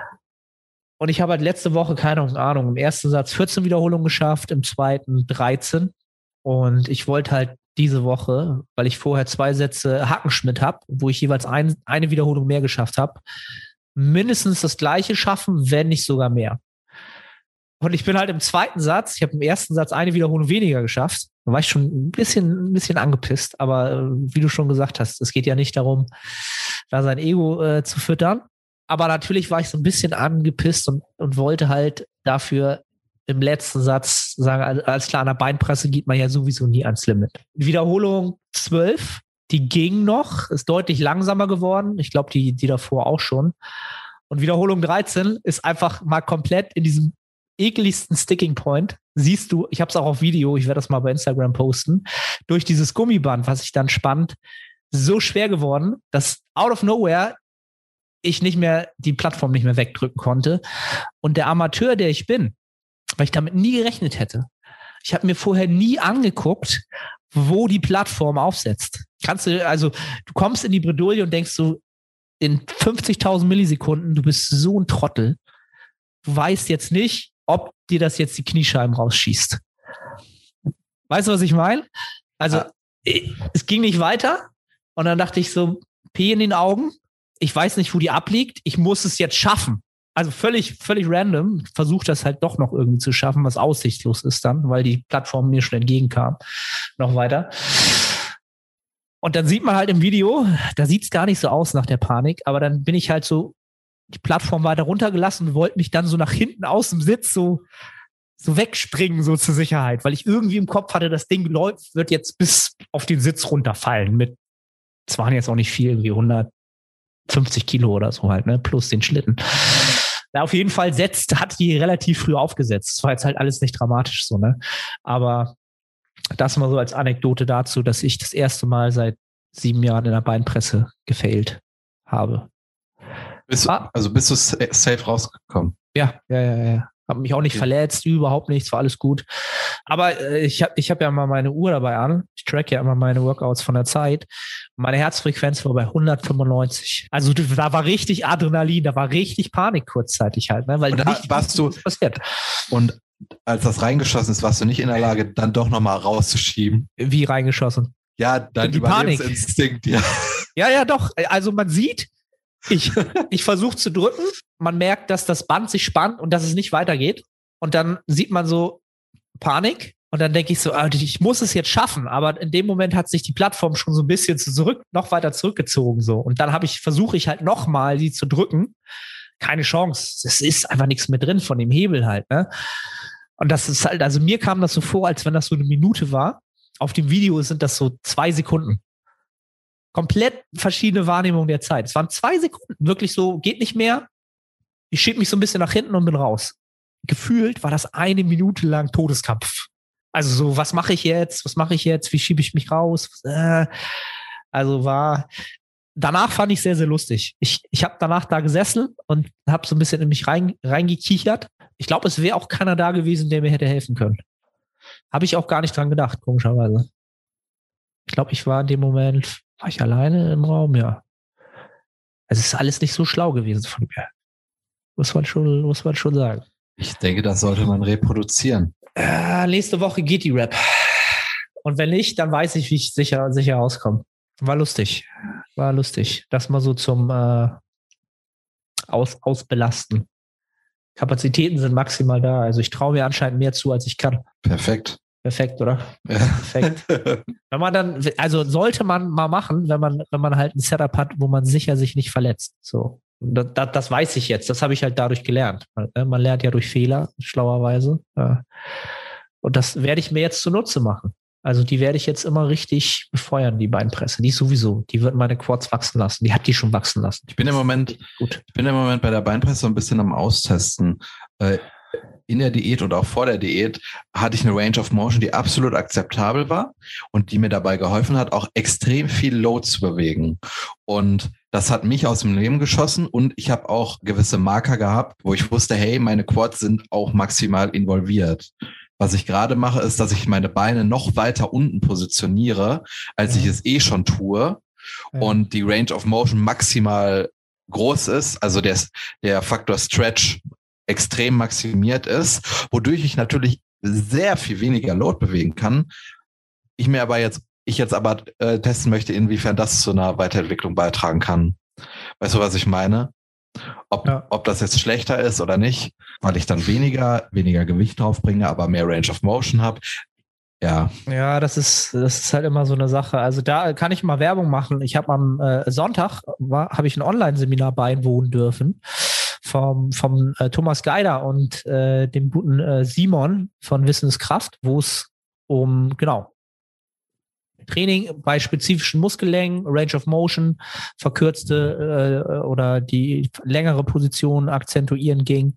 Und ich habe halt letzte Woche, keine Ahnung, im ersten Satz vierzehn Wiederholungen geschafft, im zweiten dreizehn. Und ich wollte halt diese Woche, weil ich vorher zwei Sätze Hackenschmidt habe, wo ich jeweils ein, eine Wiederholung mehr geschafft habe, mindestens das Gleiche schaffen, wenn nicht sogar mehr. Und ich bin halt im zweiten Satz, ich habe im ersten Satz eine Wiederholung weniger geschafft. Da war ich schon ein bisschen, ein bisschen angepisst, aber äh, wie du schon gesagt hast, es geht ja nicht darum, da sein Ego äh, zu füttern. Aber natürlich war ich so ein bisschen angepisst und, und wollte halt dafür im letzten Satz sagen, also als klar, an der Beinpresse geht man ja sowieso nie ans Limit. Wiederholung zwölf, die ging noch, ist deutlich langsamer geworden. Ich glaube, die, die davor auch schon. Und Wiederholung dreizehn ist einfach mal komplett in diesem ekeligsten Sticking Point. Siehst du, ich habe es auch auf Video, ich werde das mal bei Instagram posten, durch dieses Gummiband, was ich dann spannt, so schwer geworden, dass out of nowhere ich nicht mehr, die Plattform nicht mehr wegdrücken konnte. Und der Amateur, der ich bin, weil ich damit nie gerechnet hätte, ich habe mir vorher nie angeguckt, wo die Plattform aufsetzt. Kannst du, also du kommst in die Bredouille und denkst so, in fünfzigtausend Millisekunden, du bist so ein Trottel. Du weißt jetzt nicht, ob dir das jetzt die Kniescheiben rausschießt. Weißt du, was ich meine? Also, Ja. ich, es ging nicht weiter. Und dann dachte ich so, P in den Augen. Ich weiß nicht, wo die abliegt. Ich muss es jetzt schaffen. Also völlig, völlig random. Versuche das halt doch noch irgendwie zu schaffen, was aussichtslos ist dann, weil die Plattform mir schon entgegenkam. Noch weiter. Und dann sieht man halt im Video, da sieht es gar nicht so aus nach der Panik, aber dann bin ich halt so die Plattform weiter runtergelassen und wollte mich dann so nach hinten aus dem Sitz so, so wegspringen, so zur Sicherheit, weil ich irgendwie im Kopf hatte, das Ding läuft, wird jetzt bis auf den Sitz runterfallen mit, es waren jetzt auch nicht viel, irgendwie hundertfünfzig Kilo oder so halt, ne, plus den Schlitten. Na, auf jeden Fall setzt, hat die relativ früh aufgesetzt. Das war jetzt halt alles nicht dramatisch so, ne, aber das mal so als Anekdote dazu, dass ich das erste Mal seit sieben Jahren in der Beinpresse gefailt habe. Bist du, Ah. also bist du sa- safe rausgekommen? Ja, ja, ja, ja. Habe mich auch nicht Okay. verletzt, überhaupt nichts, war alles gut. Aber äh, ich habe ich hab ja mal meine Uhr dabei an. Ich track ja immer meine Workouts von der Zeit. Meine Herzfrequenz war bei hundertfünfundneunzig. Also da war richtig Adrenalin, da war richtig Panik kurzzeitig halt, ne? Weil Und da nicht warst du- was passiert. Und als das reingeschossen ist, warst du nicht in der Lage, dann doch nochmal rauszuschieben. Wie reingeschossen. Ja, dein Die Panik. Überlebensinstinkt, ja. Ja, ja, doch. Also man sieht, ich, ich versuche zu drücken, man merkt, dass das Band sich spannt und dass es nicht weitergeht. Und dann sieht man so Panik. Und dann denke ich so, ah, ich muss es jetzt schaffen. Aber in dem Moment hat sich die Plattform schon so ein bisschen zurück, noch weiter zurückgezogen. So. Und dann habe ich, versuche ich halt nochmal, sie zu drücken. Keine Chance. Es ist einfach nichts mehr drin von dem Hebel halt, ne? Und das ist halt, also mir kam das so vor, als wenn das so eine Minute war. Auf dem Video sind das so zwei Sekunden. Komplett verschiedene Wahrnehmungen der Zeit. Es waren zwei Sekunden. Wirklich so, geht nicht mehr. Ich schieb mich so ein bisschen nach hinten und bin raus. Gefühlt war das eine Minute lang Todeskampf. Also so, was mache ich jetzt? Was mache ich jetzt? Wie schiebe ich mich raus? Äh, also war, danach fand ich sehr, sehr lustig. Ich, ich habe danach da gesessen und habe so ein bisschen in mich rein, reingekichert. Ich glaube, es wäre auch keiner da gewesen, der mir hätte helfen können. Habe ich auch gar nicht dran gedacht, komischerweise. Ich glaube, ich war in dem Moment, war ich alleine im Raum, ja. Also es ist alles nicht so schlau gewesen von mir. Muss man schon, muss man schon sagen. Ich denke, das sollte man reproduzieren. Äh, nächste Woche geht die Rap. Und wenn nicht, dann weiß ich, wie ich sicher, sicher rauskomme. War lustig. War lustig. Das mal so zum äh, Aus, Ausbelasten. Kapazitäten sind maximal da. Also ich traue mir anscheinend mehr zu, als ich kann. Perfekt. Perfekt, oder? Ja. Perfekt. Wenn man dann, also sollte man mal machen, wenn man, wenn man halt ein Setup hat, wo man sicher sich nicht verletzt. So. Das, das, das weiß ich jetzt. Das habe ich halt dadurch gelernt. Man lernt ja durch Fehler, schlauerweise. Und das werde ich mir jetzt zunutze machen. Also die werde ich jetzt immer richtig befeuern, die Beinpresse. Die sowieso. Die wird meine Quads wachsen lassen. Die hat die schon wachsen lassen. Ich bin im Moment, Gut. ich bin im Moment bei der Beinpresse so ein bisschen am Austesten. Äh, in der Diät und auch vor der Diät hatte ich eine Range of Motion, die absolut akzeptabel war und die mir dabei geholfen hat, auch extrem viel Load zu bewegen. Und das hat mich aus dem Leben geschossen und ich habe auch gewisse Marker gehabt, wo ich wusste, hey, meine Quads sind auch maximal involviert. Was ich gerade mache, ist, dass ich meine Beine noch weiter unten positioniere, als Ja. ich es eh schon tue. Ja. Und die Range of Motion maximal groß ist, also der, der Faktor Stretch extrem maximiert ist, wodurch ich natürlich sehr viel weniger Load bewegen kann. Ich mir aber jetzt, ich jetzt aber äh, testen möchte, inwiefern das zu einer Weiterentwicklung beitragen kann. Weißt du, was ich meine? Ob, Ja. ob das jetzt schlechter ist oder nicht, weil ich dann weniger, weniger Gewicht draufbringe, aber mehr Range of Motion habe. Ja. Ja, das ist, das ist halt immer so eine Sache. Also da kann ich mal Werbung machen. Ich habe am äh, Sonntag war, habe ich ein Online-Seminar beiwohnen dürfen vom, vom äh, Thomas Geider und äh, dem guten äh, Simon von Wissenskraft, wo es um, genau, Training bei spezifischen Muskellängen, Range of Motion, verkürzte äh, oder die längere Position akzentuieren ging.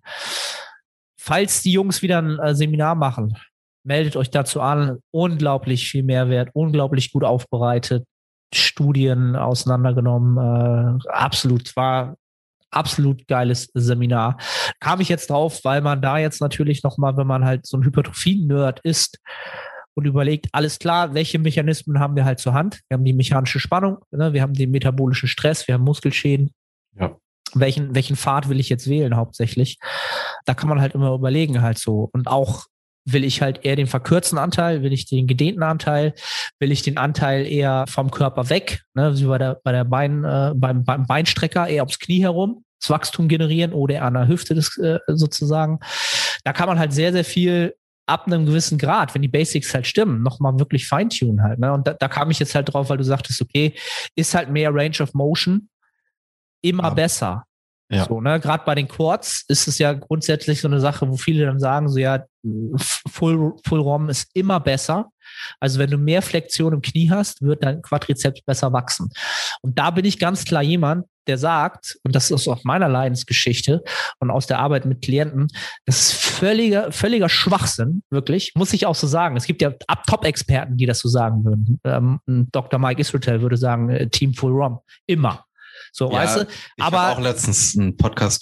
Falls die Jungs wieder ein äh, Seminar machen, meldet euch dazu an. Unglaublich viel Mehrwert, unglaublich gut aufbereitet, Studien auseinandergenommen. Äh, absolut, war absolut geiles Seminar. Kam ich jetzt drauf, weil man da jetzt natürlich nochmal, wenn man halt so ein Hypertrophie-Nerd ist und überlegt, alles klar, welche Mechanismen haben wir halt zur Hand? Wir haben die mechanische Spannung, ne? Wir haben den metabolischen Stress, wir haben Muskelschäden. Ja. Welchen, welchen Pfad will ich jetzt wählen hauptsächlich? Da kann man halt immer überlegen halt so. Und auch will ich halt eher den verkürzten Anteil, will ich den gedehnten Anteil, will ich den Anteil eher vom Körper weg, ne, wie bei der, bei der Bein, äh, beim, beim Beinstrecker eher aufs Knie herum, das Wachstum generieren oder an der Hüfte des, äh, sozusagen. Da kann man halt sehr, sehr viel ab einem gewissen Grad, wenn die Basics halt stimmen, nochmal wirklich feintunen halt, ne? Und da, da kam ich jetzt halt drauf, weil du sagtest, okay, ist halt mehr Range of Motion immer Ja. besser. Ja. So, ne, gerade bei den Quads ist es ja grundsätzlich so eine Sache, wo viele dann sagen, so ja, Full, Full ROM ist immer besser. Also wenn du mehr Flexion im Knie hast, wird dein Quadrizeps besser wachsen. Und da bin ich ganz klar jemand, der sagt, und das ist auch meiner Leidensgeschichte und aus der Arbeit mit Klienten, das ist völliger, völliger Schwachsinn, wirklich, muss ich auch so sagen. Es gibt ja Top-Experten, die das so sagen würden. Ähm, Doktor Mike Israel würde sagen, äh, Team Full ROM. Immer. So, Ja, weißt du? Ich Aber habe auch letztens einen Podcast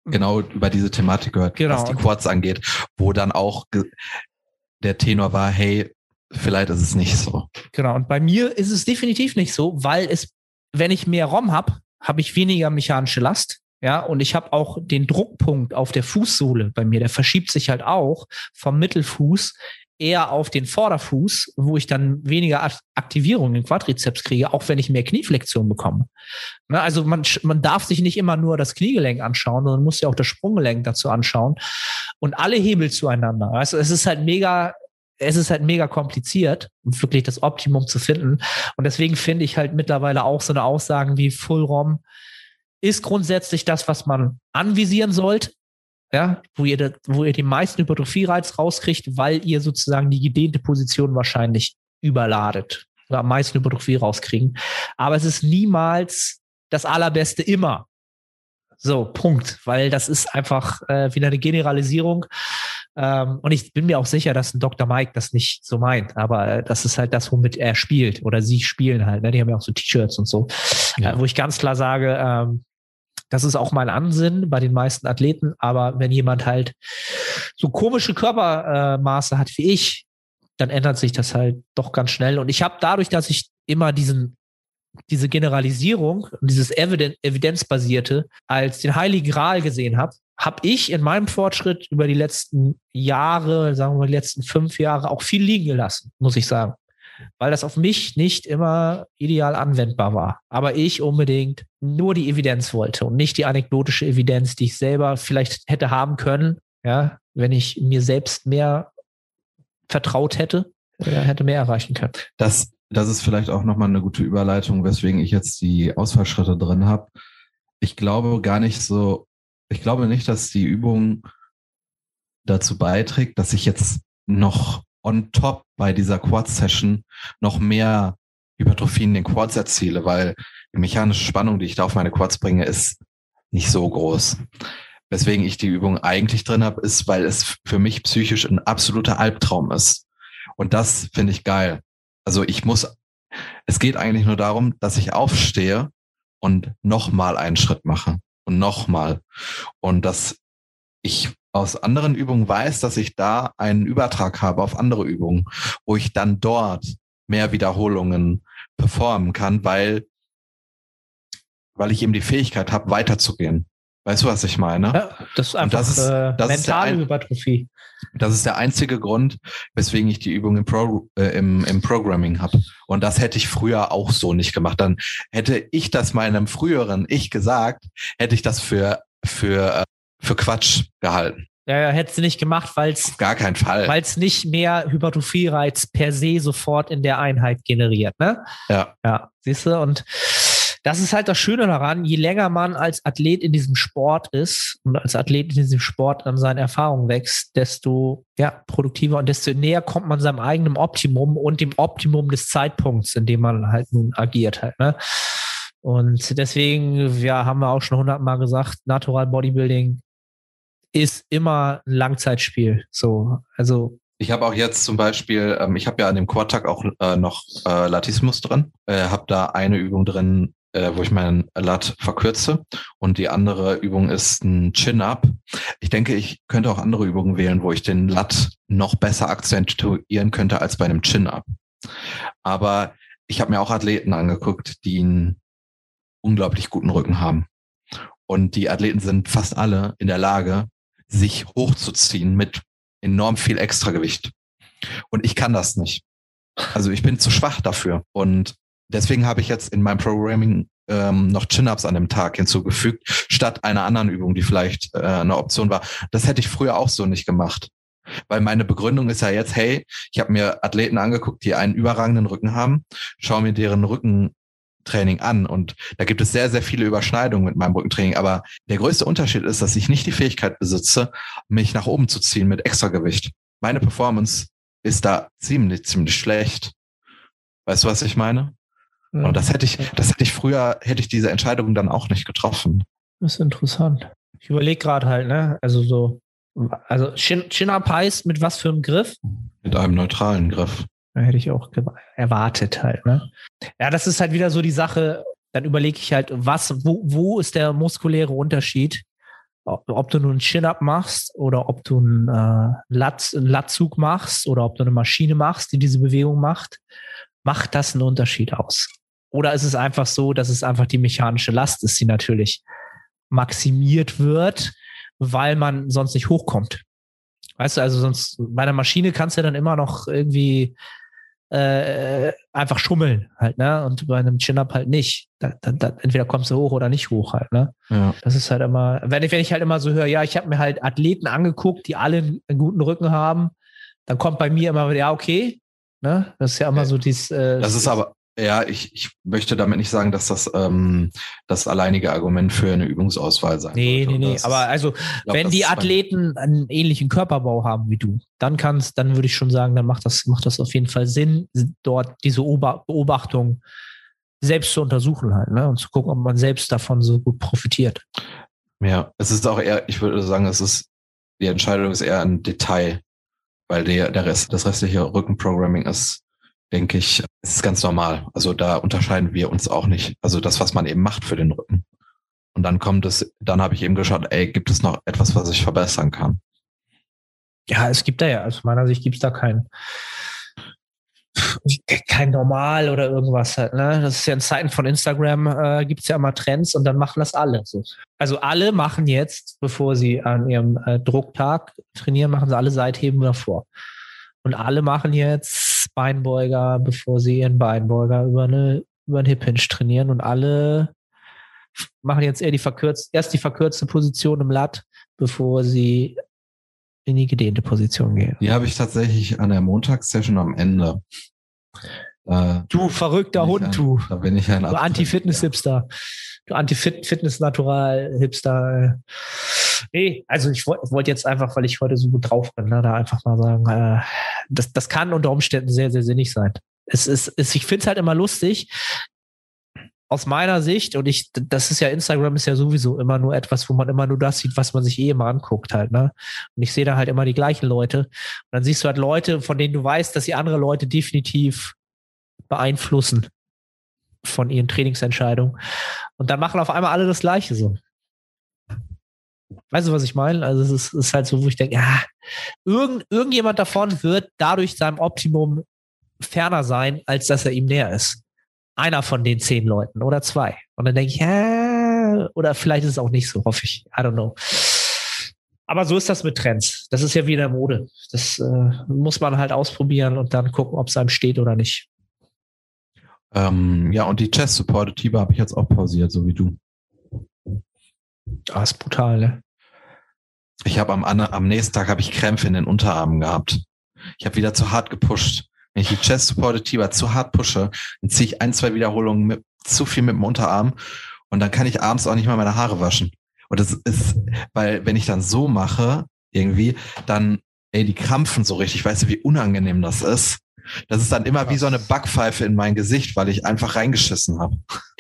genau über diese Thematik gehört, Genau. was die Quads angeht, wo dann auch ge- der Tenor war, hey, vielleicht ist es nicht so. Genau, und bei mir ist es definitiv nicht so, weil es, wenn ich mehr ROM habe, habe ich weniger mechanische Last. Ja, und ich habe auch den Druckpunkt auf der Fußsohle bei mir, der verschiebt sich halt auch vom Mittelfuß eher auf den Vorderfuß, wo ich dann weniger Aktivierung im Quadrizeps kriege, auch wenn ich mehr Knieflexion bekomme. Ne, also man, man darf sich nicht immer nur das Kniegelenk anschauen, sondern muss ja auch das Sprunggelenk dazu anschauen und alle Hebel zueinander. Also es ist halt mega, es ist halt mega kompliziert, um wirklich das Optimum zu finden. Und deswegen finde ich halt mittlerweile auch so eine Aussagen wie Full ROM ist grundsätzlich das, was man anvisieren sollt, ja, wo ihr, da, wo ihr den meisten Hypertrophie-Reiz rauskriegt, weil ihr sozusagen die gedehnte Position wahrscheinlich überladet oder am meisten Hypertrophie rauskriegen. Aber es ist niemals das Allerbeste immer. So, Punkt. Weil das ist einfach äh, wieder eine Generalisierung. Ähm, und ich bin mir auch sicher, dass ein Doktor Mike das nicht so meint. Aber äh, das ist halt das, womit er spielt. Oder sie spielen halt. Ne? Die haben ja auch so T-Shirts und so. Ja. Äh, wo ich ganz klar sage, ähm, das ist auch mein Ansinnen bei den meisten Athleten. Aber wenn jemand halt so komische Körpermaße äh, hat wie ich, dann ändert sich das halt doch ganz schnell. Und ich habe dadurch, dass ich immer diesen diese Generalisierung, dieses Eviden- Evidenzbasierte als den Heiligen Gral gesehen habe, habe ich in meinem Fortschritt über die letzten Jahre, sagen wir mal die letzten fünf Jahre, auch viel liegen gelassen, muss ich sagen. Weil das auf mich nicht immer ideal anwendbar war. Aber ich unbedingt nur die Evidenz wollte und nicht die anekdotische Evidenz, die ich selber vielleicht hätte haben können, ja, wenn ich mir selbst mehr vertraut hätte, hätte mehr erreichen können. Das, das ist vielleicht auch nochmal eine gute Überleitung, weswegen ich jetzt die Ausfallschritte drin habe. Ich glaube gar nicht so, ich glaube nicht, dass die Übung dazu beiträgt, dass ich jetzt noch on top bei dieser Quad-Session noch mehr Hypertrophie in den Quads erziele, weil die mechanische Spannung, die ich da auf meine Quads bringe, ist nicht so groß. Weswegen ich die Übung eigentlich drin habe, ist, weil es für mich psychisch ein absoluter Albtraum ist. Und das finde ich geil. Also ich muss, es geht eigentlich nur darum, dass ich aufstehe und nochmal einen Schritt mache und nochmal. Und dass ich aus anderen Übungen weiß, dass ich da einen Übertrag habe auf andere Übungen, wo ich dann dort mehr Wiederholungen performen kann, weil, weil ich eben die Fähigkeit habe, weiterzugehen. Weißt du, was ich meine? Ja, das ist einfach das ist, äh, das mentale ist Hypertrophie. Das ist der einzige Grund, weswegen ich die Übung im, Pro, äh, im, im Programming habe. Und das hätte ich früher auch so nicht gemacht. Dann hätte ich das meinem früheren Ich gesagt, hätte ich das für, für, für Quatsch gehalten. Ja, ja, hätte sie nicht gemacht, weil es Auf gar keinen Fall. Weil es nicht mehr Hypertrophie-Reiz per se sofort in der Einheit generiert, ne? Ja. Ja, siehst du, und das ist halt das Schöne daran, je länger man als Athlet in diesem Sport ist und als Athlet in diesem Sport an seinen Erfahrungen wächst, desto ja, produktiver und desto näher kommt man seinem eigenen Optimum und dem Optimum des Zeitpunkts, in dem man halt nun agiert halt, ne? Und deswegen, ja, haben wir auch schon hundertmal gesagt, Natural Bodybuilding ist immer ein Langzeitspiel. So, also ich habe auch jetzt zum Beispiel, ähm, ich habe ja an dem Quad-Tag auch äh, noch äh, Latissimus drin, äh, habe da eine Übung drin, äh, wo ich meinen Lat verkürze und die andere Übung ist ein Chin-Up. Ich denke, ich könnte auch andere Übungen wählen, wo ich den Lat noch besser akzentuieren könnte als bei einem Chin-Up. Aber ich habe mir auch Athleten angeguckt, die einen unglaublich guten Rücken haben. Und die Athleten sind fast alle in der Lage, sich hochzuziehen mit enorm viel Extragewicht. Und ich kann das nicht. Also ich bin zu schwach dafür. Und deswegen habe ich jetzt in meinem Programming ähm, noch Chin-Ups an dem Tag hinzugefügt, statt einer anderen Übung, die vielleicht äh, eine Option war. Das hätte ich früher auch so nicht gemacht. Weil meine Begründung ist ja jetzt, hey, ich habe mir Athleten angeguckt, die einen überragenden Rücken haben, schaue mir deren Rücken Training an und da gibt es sehr, sehr viele Überschneidungen mit meinem Rückentraining, aber der größte Unterschied ist, dass ich nicht die Fähigkeit besitze, mich nach oben zu ziehen mit Extragewicht. Meine Performance ist da ziemlich, ziemlich schlecht. Weißt du, was ich meine? Ja. Und das hätte ich, das hätte ich früher, hätte ich diese Entscheidung dann auch nicht getroffen. Das ist interessant. Ich überlege gerade halt, ne, also so, also Chin, Chin-Up heißt mit was für einem Griff? Mit einem neutralen Griff. Da hätte ich auch erwartet halt, ne? Ja, das ist halt wieder so die Sache, dann überlege ich halt, was, wo, wo ist der muskuläre Unterschied ob du nun einen Chin-Up machst oder ob du einen, äh, Lat, einen Latzug machst oder ob du eine Maschine machst, die diese Bewegung macht, macht das einen Unterschied aus? Oder ist es einfach so, dass es einfach die mechanische Last ist, die natürlich maximiert wird, weil man sonst nicht hochkommt? Weißt du, also sonst bei einer Maschine kannst du dann immer noch irgendwie äh, einfach schummeln halt, ne? Und bei einem Chin-Up halt nicht. Da, da, da, entweder kommst du hoch oder nicht hoch halt, ne? Ja. Das ist halt immer, wenn ich, wenn ich halt immer so höre, ja, ich habe mir halt Athleten angeguckt, die alle einen guten Rücken haben, dann kommt bei mir immer, ja, okay, ne? Das ist ja immer so dieses. Äh, das ist aber, ja, ich, ich möchte damit nicht sagen, dass das ähm, das alleinige Argument für eine Übungsauswahl sein Nee, sollte. nee, nee. Das Aber also, glaub, wenn die Athleten einen ähnlichen Körperbau haben wie du, dann kannst, dann würde ich schon sagen, dann macht das, macht das auf jeden Fall Sinn, dort diese Beobachtung selbst zu untersuchen halt, ne? Und zu gucken, ob man selbst davon so gut profitiert. Ja, es ist auch eher, ich würde sagen, es ist, die Entscheidung ist eher ein Detail, weil der, der Rest, das restliche Rückenprogramming ist, denke ich, ist ganz normal. Also da unterscheiden wir uns auch nicht. Also das, was man eben macht für den Rücken. Und dann kommt es, dann habe ich eben geschaut, ey, gibt es noch etwas, was ich verbessern kann? Ja, es gibt da ja, aus meiner Sicht gibt es da kein, kein Normal oder irgendwas halt, ne? Das ist ja in Zeiten von Instagram, äh, gibt es ja immer Trends und dann machen das alle. So. Also alle machen jetzt, bevor sie an ihrem äh, Drucktag trainieren, machen sie alle Seitheben davor. Und alle machen jetzt Beinbeuger, bevor sie ihren Beinbeuger über eine über einen Hip Hinge trainieren. Und alle machen jetzt eher die verkürzt, erst die verkürzte Position im Lat, bevor sie in die gedehnte Position gehen. Die habe ich tatsächlich an der Montagssession am Ende. Äh, du verrückter Hund, ein, du. Da bin ich ein Du Anti-Fitness-Hipster. Du Anti-Fitness-Natural-Hipster. Nee, also ich wollte wollt jetzt einfach, weil ich heute so gut drauf bin, ne, da einfach mal sagen, äh, das, das kann unter Umständen sehr, sehr sinnig sein. Es ist, es, ich finde es halt immer lustig, aus meiner Sicht, und ich, das ist ja, Instagram ist ja sowieso immer nur etwas, wo man immer nur das sieht, was man sich eh immer anguckt halt, ne? Und ich sehe da halt immer die gleichen Leute. Und dann siehst du halt Leute, von denen du weißt, dass sie andere Leute definitiv beeinflussen von ihren Trainingsentscheidungen. Und dann machen auf einmal alle das Gleiche so. Weißt du, was ich meine? Also es ist, ist halt so, wo ich denke, ja, irgend, irgendjemand davon wird dadurch seinem Optimum ferner sein, als dass er ihm näher ist. Einer von den zehn Leuten oder zwei. Und dann denke ich, ja, oder vielleicht ist es auch nicht so, hoffe ich. I don't know. Aber so ist das mit Trends. Das ist ja wieder Mode. Das äh, muss man halt ausprobieren und dann gucken, ob es einem steht oder nicht. Ähm, ja, und die Chest-Supported T-Bar habe ich jetzt auch pausiert, so wie du. Das ist brutal, ne? Ich habe am, am nächsten Tag habe ich Krämpfe in den Unterarmen gehabt. Ich habe wieder zu hart gepusht. Wenn ich die Chest-Supported T-Bar zu hart pushe, dann ziehe ich ein, zwei Wiederholungen mit, zu viel mit dem Unterarm und dann kann ich abends auch nicht mal meine Haare waschen. Und das ist, weil wenn ich dann so mache, irgendwie, dann, ey, die krampfen so richtig. Weißt du, wie unangenehm das ist? Das ist dann immer wie so eine Backpfeife in mein Gesicht, weil ich einfach reingeschissen habe.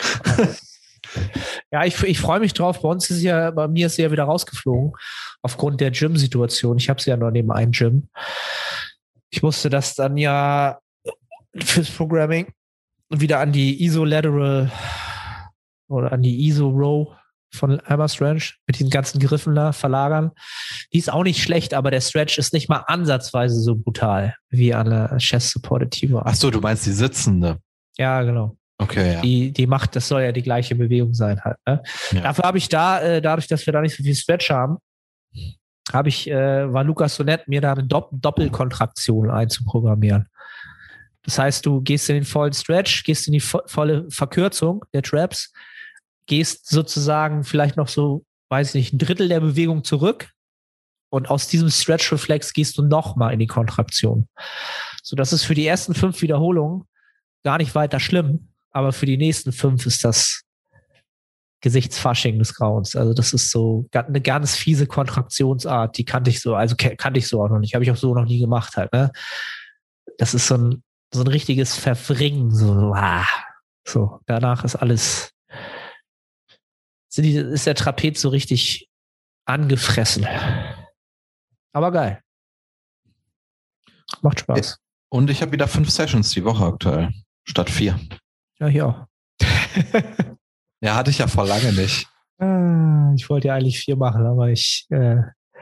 Ja, ich, ich freue mich drauf. Bei uns ist ja, bei mir ist sie ja wieder rausgeflogen aufgrund der Gym-Situation. Ich habe sie ja nur neben einem Gym. Ich musste das dann ja fürs Programming wieder an die Isolateral oder an die Iso-Row von Hammer Stretch mit den ganzen Griffen da verlagern. Die ist auch nicht schlecht, aber der Stretch ist nicht mal ansatzweise so brutal wie an der Chest-Supported T-Bar. Ach so, du meinst die sitzende? Ja, genau. Okay, ja. Die, die macht, das soll ja die gleiche Bewegung sein halt. Ne? Ja. Dafür habe ich da, äh, dadurch, dass wir da nicht so viel Stretch haben, habe ich, äh, war Lukas so nett, mir da eine Dopp- Doppelkontraktion einzuprogrammieren. Das heißt, du gehst in den vollen Stretch, gehst in die vo- volle Verkürzung der Traps, gehst sozusagen vielleicht noch so, weiß ich nicht, ein Drittel der Bewegung zurück und aus diesem Stretch-Reflex gehst du nochmal in die Kontraktion. So, das ist für die ersten fünf Wiederholungen gar nicht weiter schlimm, aber für die nächsten fünf ist das Gesichtsfasching des Grauens. Also das ist so eine ganz fiese Kontraktionsart, die kannte ich so, also kannte ich so auch noch nicht, habe ich auch so noch nie gemacht halt, ne? Das ist so ein, so ein richtiges Verwringen, so, ah, so, danach ist alles, sind die, ist der Trapez so richtig angefressen. Aber geil. Macht Spaß. Und ich habe wieder fünf Sessions die Woche aktuell, statt vier. Ja, hier auch. Ja, hatte ich ja vor lange nicht. Ah, ich wollte ja eigentlich vier machen, aber ich, äh,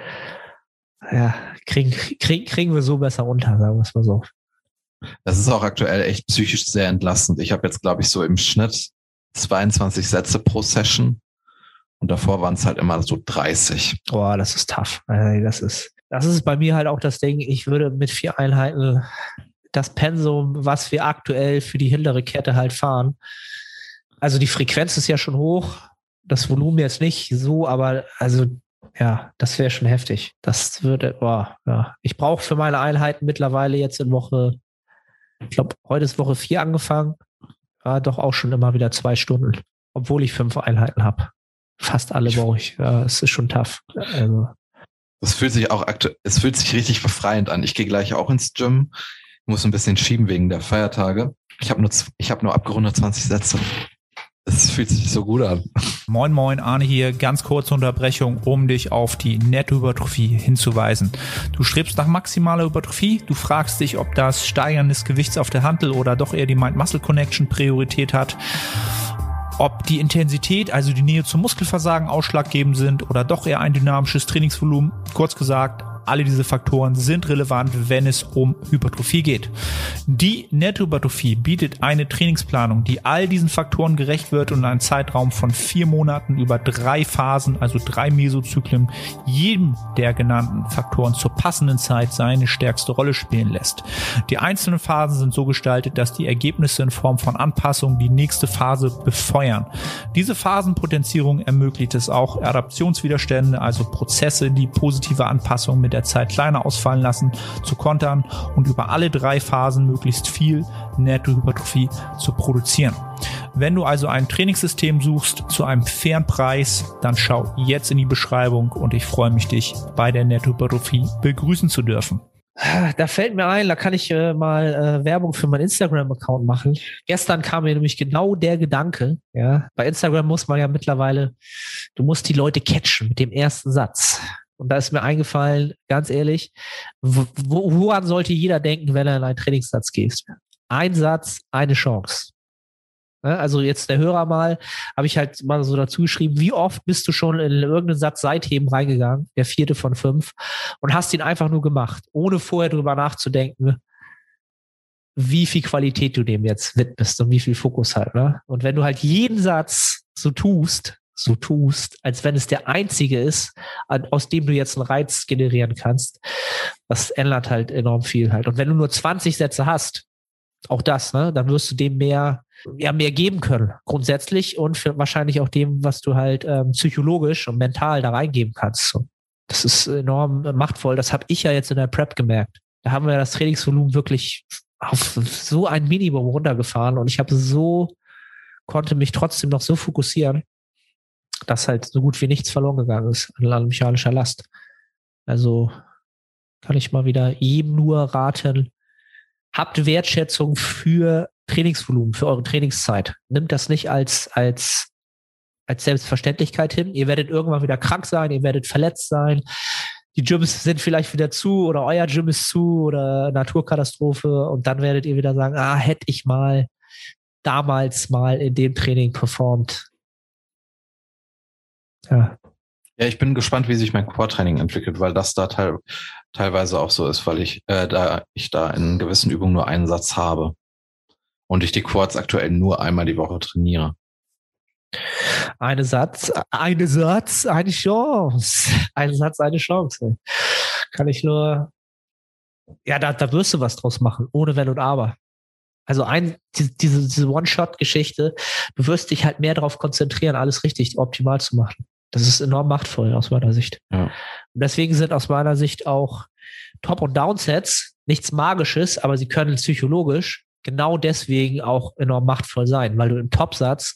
ja, kriegen, krieg, kriegen wir so besser unter, sagen wir es mal so. Das ist auch aktuell echt psychisch sehr entlastend. Ich habe jetzt, glaube ich, so im Schnitt zweiundzwanzig Sätze pro Session und davor waren es halt immer so dreißig. Boah, das ist tough. Also das ist, das ist bei mir halt auch das Ding, ich würde mit vier Einheiten das Pensum, was wir aktuell für die hintere Kette halt fahren, also die Frequenz ist ja schon hoch, das Volumen jetzt nicht so, aber also ja, das wäre schon heftig. Das würde, boah, ja. Ich brauche für meine Einheiten mittlerweile jetzt in Woche, ich glaube, heute ist Woche vier angefangen, ja, doch auch schon immer wieder zwei Stunden, obwohl ich fünf Einheiten habe. Fast alle brauche ich. Ja, es ist schon tough. Also. Das fühlt sich auch aktuell, es fühlt sich richtig befreiend an. Ich gehe gleich auch ins Gym, muss ein bisschen schieben wegen der Feiertage. Ich habe nur, ich habe nur abgerundet zwanzig Sätze. Es fühlt sich so gut an. Moin Moin, Arne hier. Ganz kurze Unterbrechung, um dich auf die Nettohypertrophie hinzuweisen. Du strebst nach maximaler Hypertrophie. Du fragst dich, ob das Steigern des Gewichts auf der Hantel oder doch eher die Mind-Muscle-Connection Priorität hat. Ob die Intensität, also die Nähe zum Muskelversagen ausschlaggebend sind oder doch eher ein dynamisches Trainingsvolumen. Kurz gesagt, alle diese Faktoren sind relevant, wenn es um Hypertrophie geht. Die Nettohypertrophie bietet eine Trainingsplanung, die all diesen Faktoren gerecht wird und einen Zeitraum von vier Monaten über drei Phasen, also drei Mesozyklen, jedem der genannten Faktoren zur passenden Zeit seine stärkste Rolle spielen lässt. Die einzelnen Phasen sind so gestaltet, dass die Ergebnisse in Form von Anpassungen die nächste Phase befeuern. Diese Phasenpotenzierung ermöglicht es auch, Adaptionswiderstände, also Prozesse, die positive Anpassungen mit der Zeit kleiner ausfallen lassen, zu kontern und über alle drei Phasen möglichst viel Nettohypertrophie zu produzieren. Wenn du also ein Trainingssystem suchst zu einem fairen Preis, dann schau jetzt in die Beschreibung und ich freue mich, dich bei der Nettohypertrophie begrüßen zu dürfen. Da fällt mir ein, da kann ich äh, mal äh, Werbung für meinen Instagram-Account machen. Gestern kam mir nämlich genau der Gedanke, ja, bei Instagram muss man ja mittlerweile, du musst die Leute catchen mit dem ersten Satz. Und da ist mir eingefallen, ganz ehrlich, wo, woran sollte jeder denken, wenn er in einen Trainingssatz geht? Ein Satz, eine Chance. Also jetzt der Hörer mal, habe ich halt mal so dazu geschrieben, wie oft bist du schon in irgendeinen Satz Seitheben reingegangen, der vierte von fünf, und hast ihn einfach nur gemacht, ohne vorher drüber nachzudenken, wie viel Qualität du dem jetzt widmest und wie viel Fokus halt. Ne? Und wenn du halt jeden Satz so tust, so tust, als wenn es der einzige ist, aus dem du jetzt einen Reiz generieren kannst, das ändert halt enorm viel halt. Und wenn du nur zwanzig Sätze hast, auch das, ne, dann wirst du dem mehr, ja, mehr geben können, grundsätzlich, und für wahrscheinlich auch dem, was du halt ähm, psychologisch und mental da reingeben kannst. So. Das ist enorm machtvoll. Das habe ich ja jetzt in der Prep gemerkt. Da haben wir das Trainingsvolumen wirklich auf so ein Minimum runtergefahren und ich habe so, konnte mich trotzdem noch so fokussieren, dass halt so gut wie nichts verloren gegangen ist an mechanischer Last. Also kann ich mal wieder jedem nur raten, habt Wertschätzung für Trainingsvolumen, für eure Trainingszeit. Nimmt das nicht als, als, als Selbstverständlichkeit hin. Ihr werdet irgendwann wieder krank sein, ihr werdet verletzt sein. Die Gyms sind vielleicht wieder zu oder euer Gym ist zu oder Naturkatastrophe und dann werdet ihr wieder sagen, ah, hätte ich mal damals mal in dem Training performt. Ja. Ja, ich bin gespannt, wie sich mein Core-Training entwickelt, weil das da teil, teilweise auch so ist, weil ich äh, da ich da in gewissen Übungen nur einen Satz habe und ich die Quads aktuell nur einmal die Woche trainiere. Eine Satz, eine Satz, eine Chance. Ein Satz, eine Chance. Kann ich nur, ja, da, da wirst du was draus machen, ohne Wenn und Aber. Also ein, diese, diese One-Shot-Geschichte, du wirst dich halt mehr darauf konzentrieren, alles richtig, optimal zu machen. Das ist enorm machtvoll aus meiner Sicht. Ja. Und deswegen sind aus meiner Sicht auch Top- und Downsets nichts Magisches, aber sie können psychologisch genau deswegen auch enorm machtvoll sein, weil du im Topsatz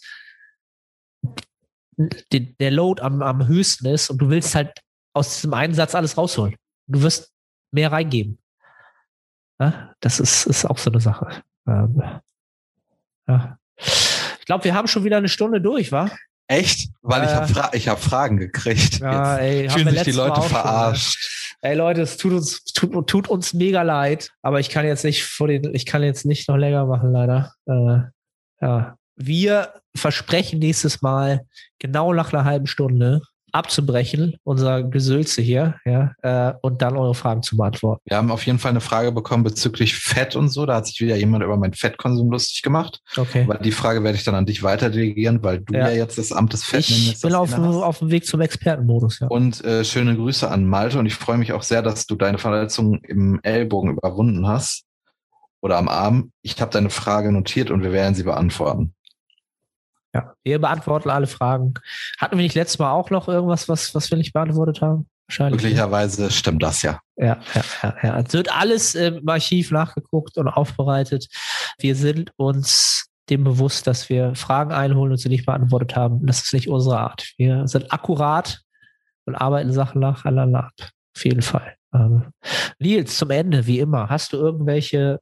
den, der Load am, am höchsten ist und du willst halt aus diesem einen Satz alles rausholen. Du wirst mehr reingeben. Ja, das ist, ist auch so eine Sache. Ähm, ja. Ich glaube, wir haben schon wieder eine Stunde durch, wa? Echt? Weil äh, ich habe Fra- ich hab Fragen gekriegt. Ja, ey, fühlen sich die Leute verarscht. Schon, ey Leute, es tut uns, tut, tut uns mega leid, aber ich kann jetzt nicht vor den, ich kann jetzt nicht noch länger machen, leider. Äh, ja. wir versprechen nächstes Mal genau nach einer halben Stunde abzubrechen, unser Gesülze hier, ja, äh, und dann eure Fragen zu beantworten. Wir haben auf jeden Fall eine Frage bekommen bezüglich Fett und so. Da hat sich wieder jemand über meinen Fettkonsum lustig gemacht. Okay. Aber die Frage werde ich dann an dich weiter delegieren, weil du ja, Ja. jetzt das Amt des Ich Fettnehmens bin auf, dem- auf dem Weg zum Expertenmodus, ja. Und äh, schöne Grüße an Malte. Und ich freue mich auch sehr, dass du deine Verletzung im Ellbogen überwunden hast. Oder am Arm. Ich habe deine Frage notiert und wir werden sie beantworten. Ja, wir beantworten alle Fragen. Hatten wir nicht letztes Mal auch noch irgendwas, was, was wir nicht beantwortet haben? Wahrscheinlich. Möglicherweise stimmt das ja. Ja, ja, ja, ja. Es wird alles im Archiv nachgeguckt und aufbereitet. Wir sind uns dem bewusst, dass wir Fragen einholen und sie nicht beantwortet haben. Das ist nicht unsere Art. Wir sind akkurat und arbeiten Sachen nacheinander ab. Auf jeden Fall. Ähm, Nils, zum Ende, wie immer, hast du irgendwelche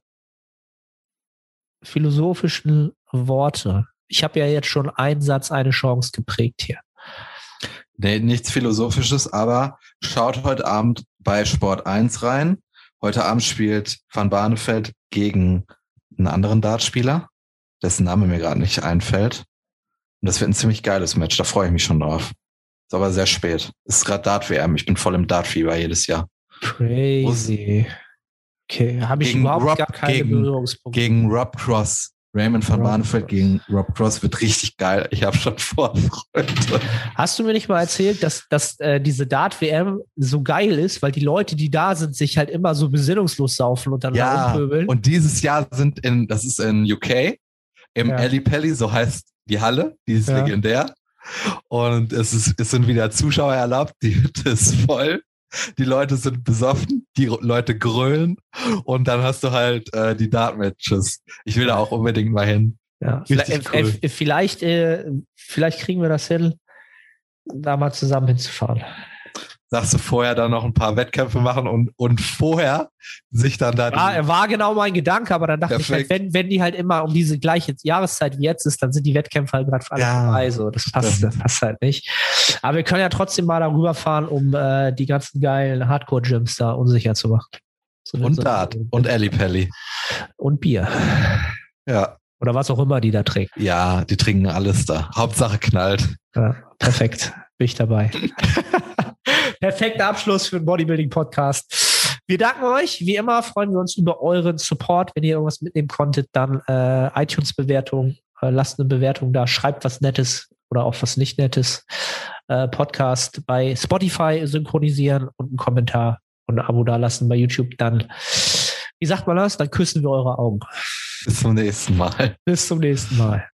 philosophischen Worte? Ich habe ja jetzt schon einen Satz, eine Chance geprägt hier. Nee, nichts Philosophisches, aber schaut heute Abend bei Sport eins rein. Heute Abend spielt Van Barneveld gegen einen anderen Dartspieler, dessen Name mir gerade nicht einfällt. Und das wird ein ziemlich geiles Match, da freue ich mich schon drauf. Ist aber sehr spät. Es ist gerade Dart-W M, ich bin voll im Dart-Fieber jedes Jahr. Crazy. Okay, habe ich Gegen überhaupt Rob- gar keine gegen- Berührungspunkte. Gegen Rob Cross. Raymond van Rob Barneveld Cross. gegen Rob Cross wird richtig geil. Ich habe schon Vorfreude. Hast du mir nicht mal erzählt, dass, dass äh, diese Dart-W M so geil ist, weil die Leute, die da sind, sich halt immer so besinnungslos saufen und dann Ja, rumpöbeln? und dieses Jahr sind in, das ist in U K, im Ja. Ally Pally, so heißt die Halle, die ist Ja. legendär. Und es, ist, es sind wieder Zuschauer erlaubt, die Hütte ist voll. Die Leute sind besoffen, die Leute grölen und dann hast du halt äh, die Dart-Matches. Ich will da auch unbedingt mal hin. Ja, Richtig vielleicht, cool. äh, vielleicht, äh, vielleicht kriegen wir das hin, da mal zusammen hinzufahren. Sagst du vorher dann noch ein paar Wettkämpfe machen und, und vorher sich dann da... War, war genau mein Gedanke, aber dann dachte ich halt, Perfekt. wenn, wenn die halt immer um diese gleiche Jahreszeit wie jetzt ist, dann sind die Wettkämpfe halt gerade für alle Ja, vorbei. So. Das passt, stimmt. das passt halt nicht. Aber wir können ja trotzdem mal darüber fahren, um äh, die ganzen geilen Hardcore-Gyms da unsicher zu machen. So, und so- Dart und Ally Pally. und Bier. Ja. Oder was auch immer die da trinken. Ja, die trinken alles da. Hauptsache knallt. Ja, perfekt. Bin ich dabei. Perfekter Abschluss für den Bodybuilding-Podcast. Wir danken euch. Wie immer freuen wir uns über euren Support. Wenn ihr irgendwas mitnehmen konntet, dann äh, iTunes-Bewertung. Äh, lasst eine Bewertung da. Schreibt was Nettes oder auch was nicht Nettes. Äh, Podcast bei Spotify synchronisieren und einen Kommentar und ein Abo da lassen bei YouTube. Dann, wie sagt man das? Dann küssen wir eure Augen. Bis zum nächsten Mal. Bis zum nächsten Mal.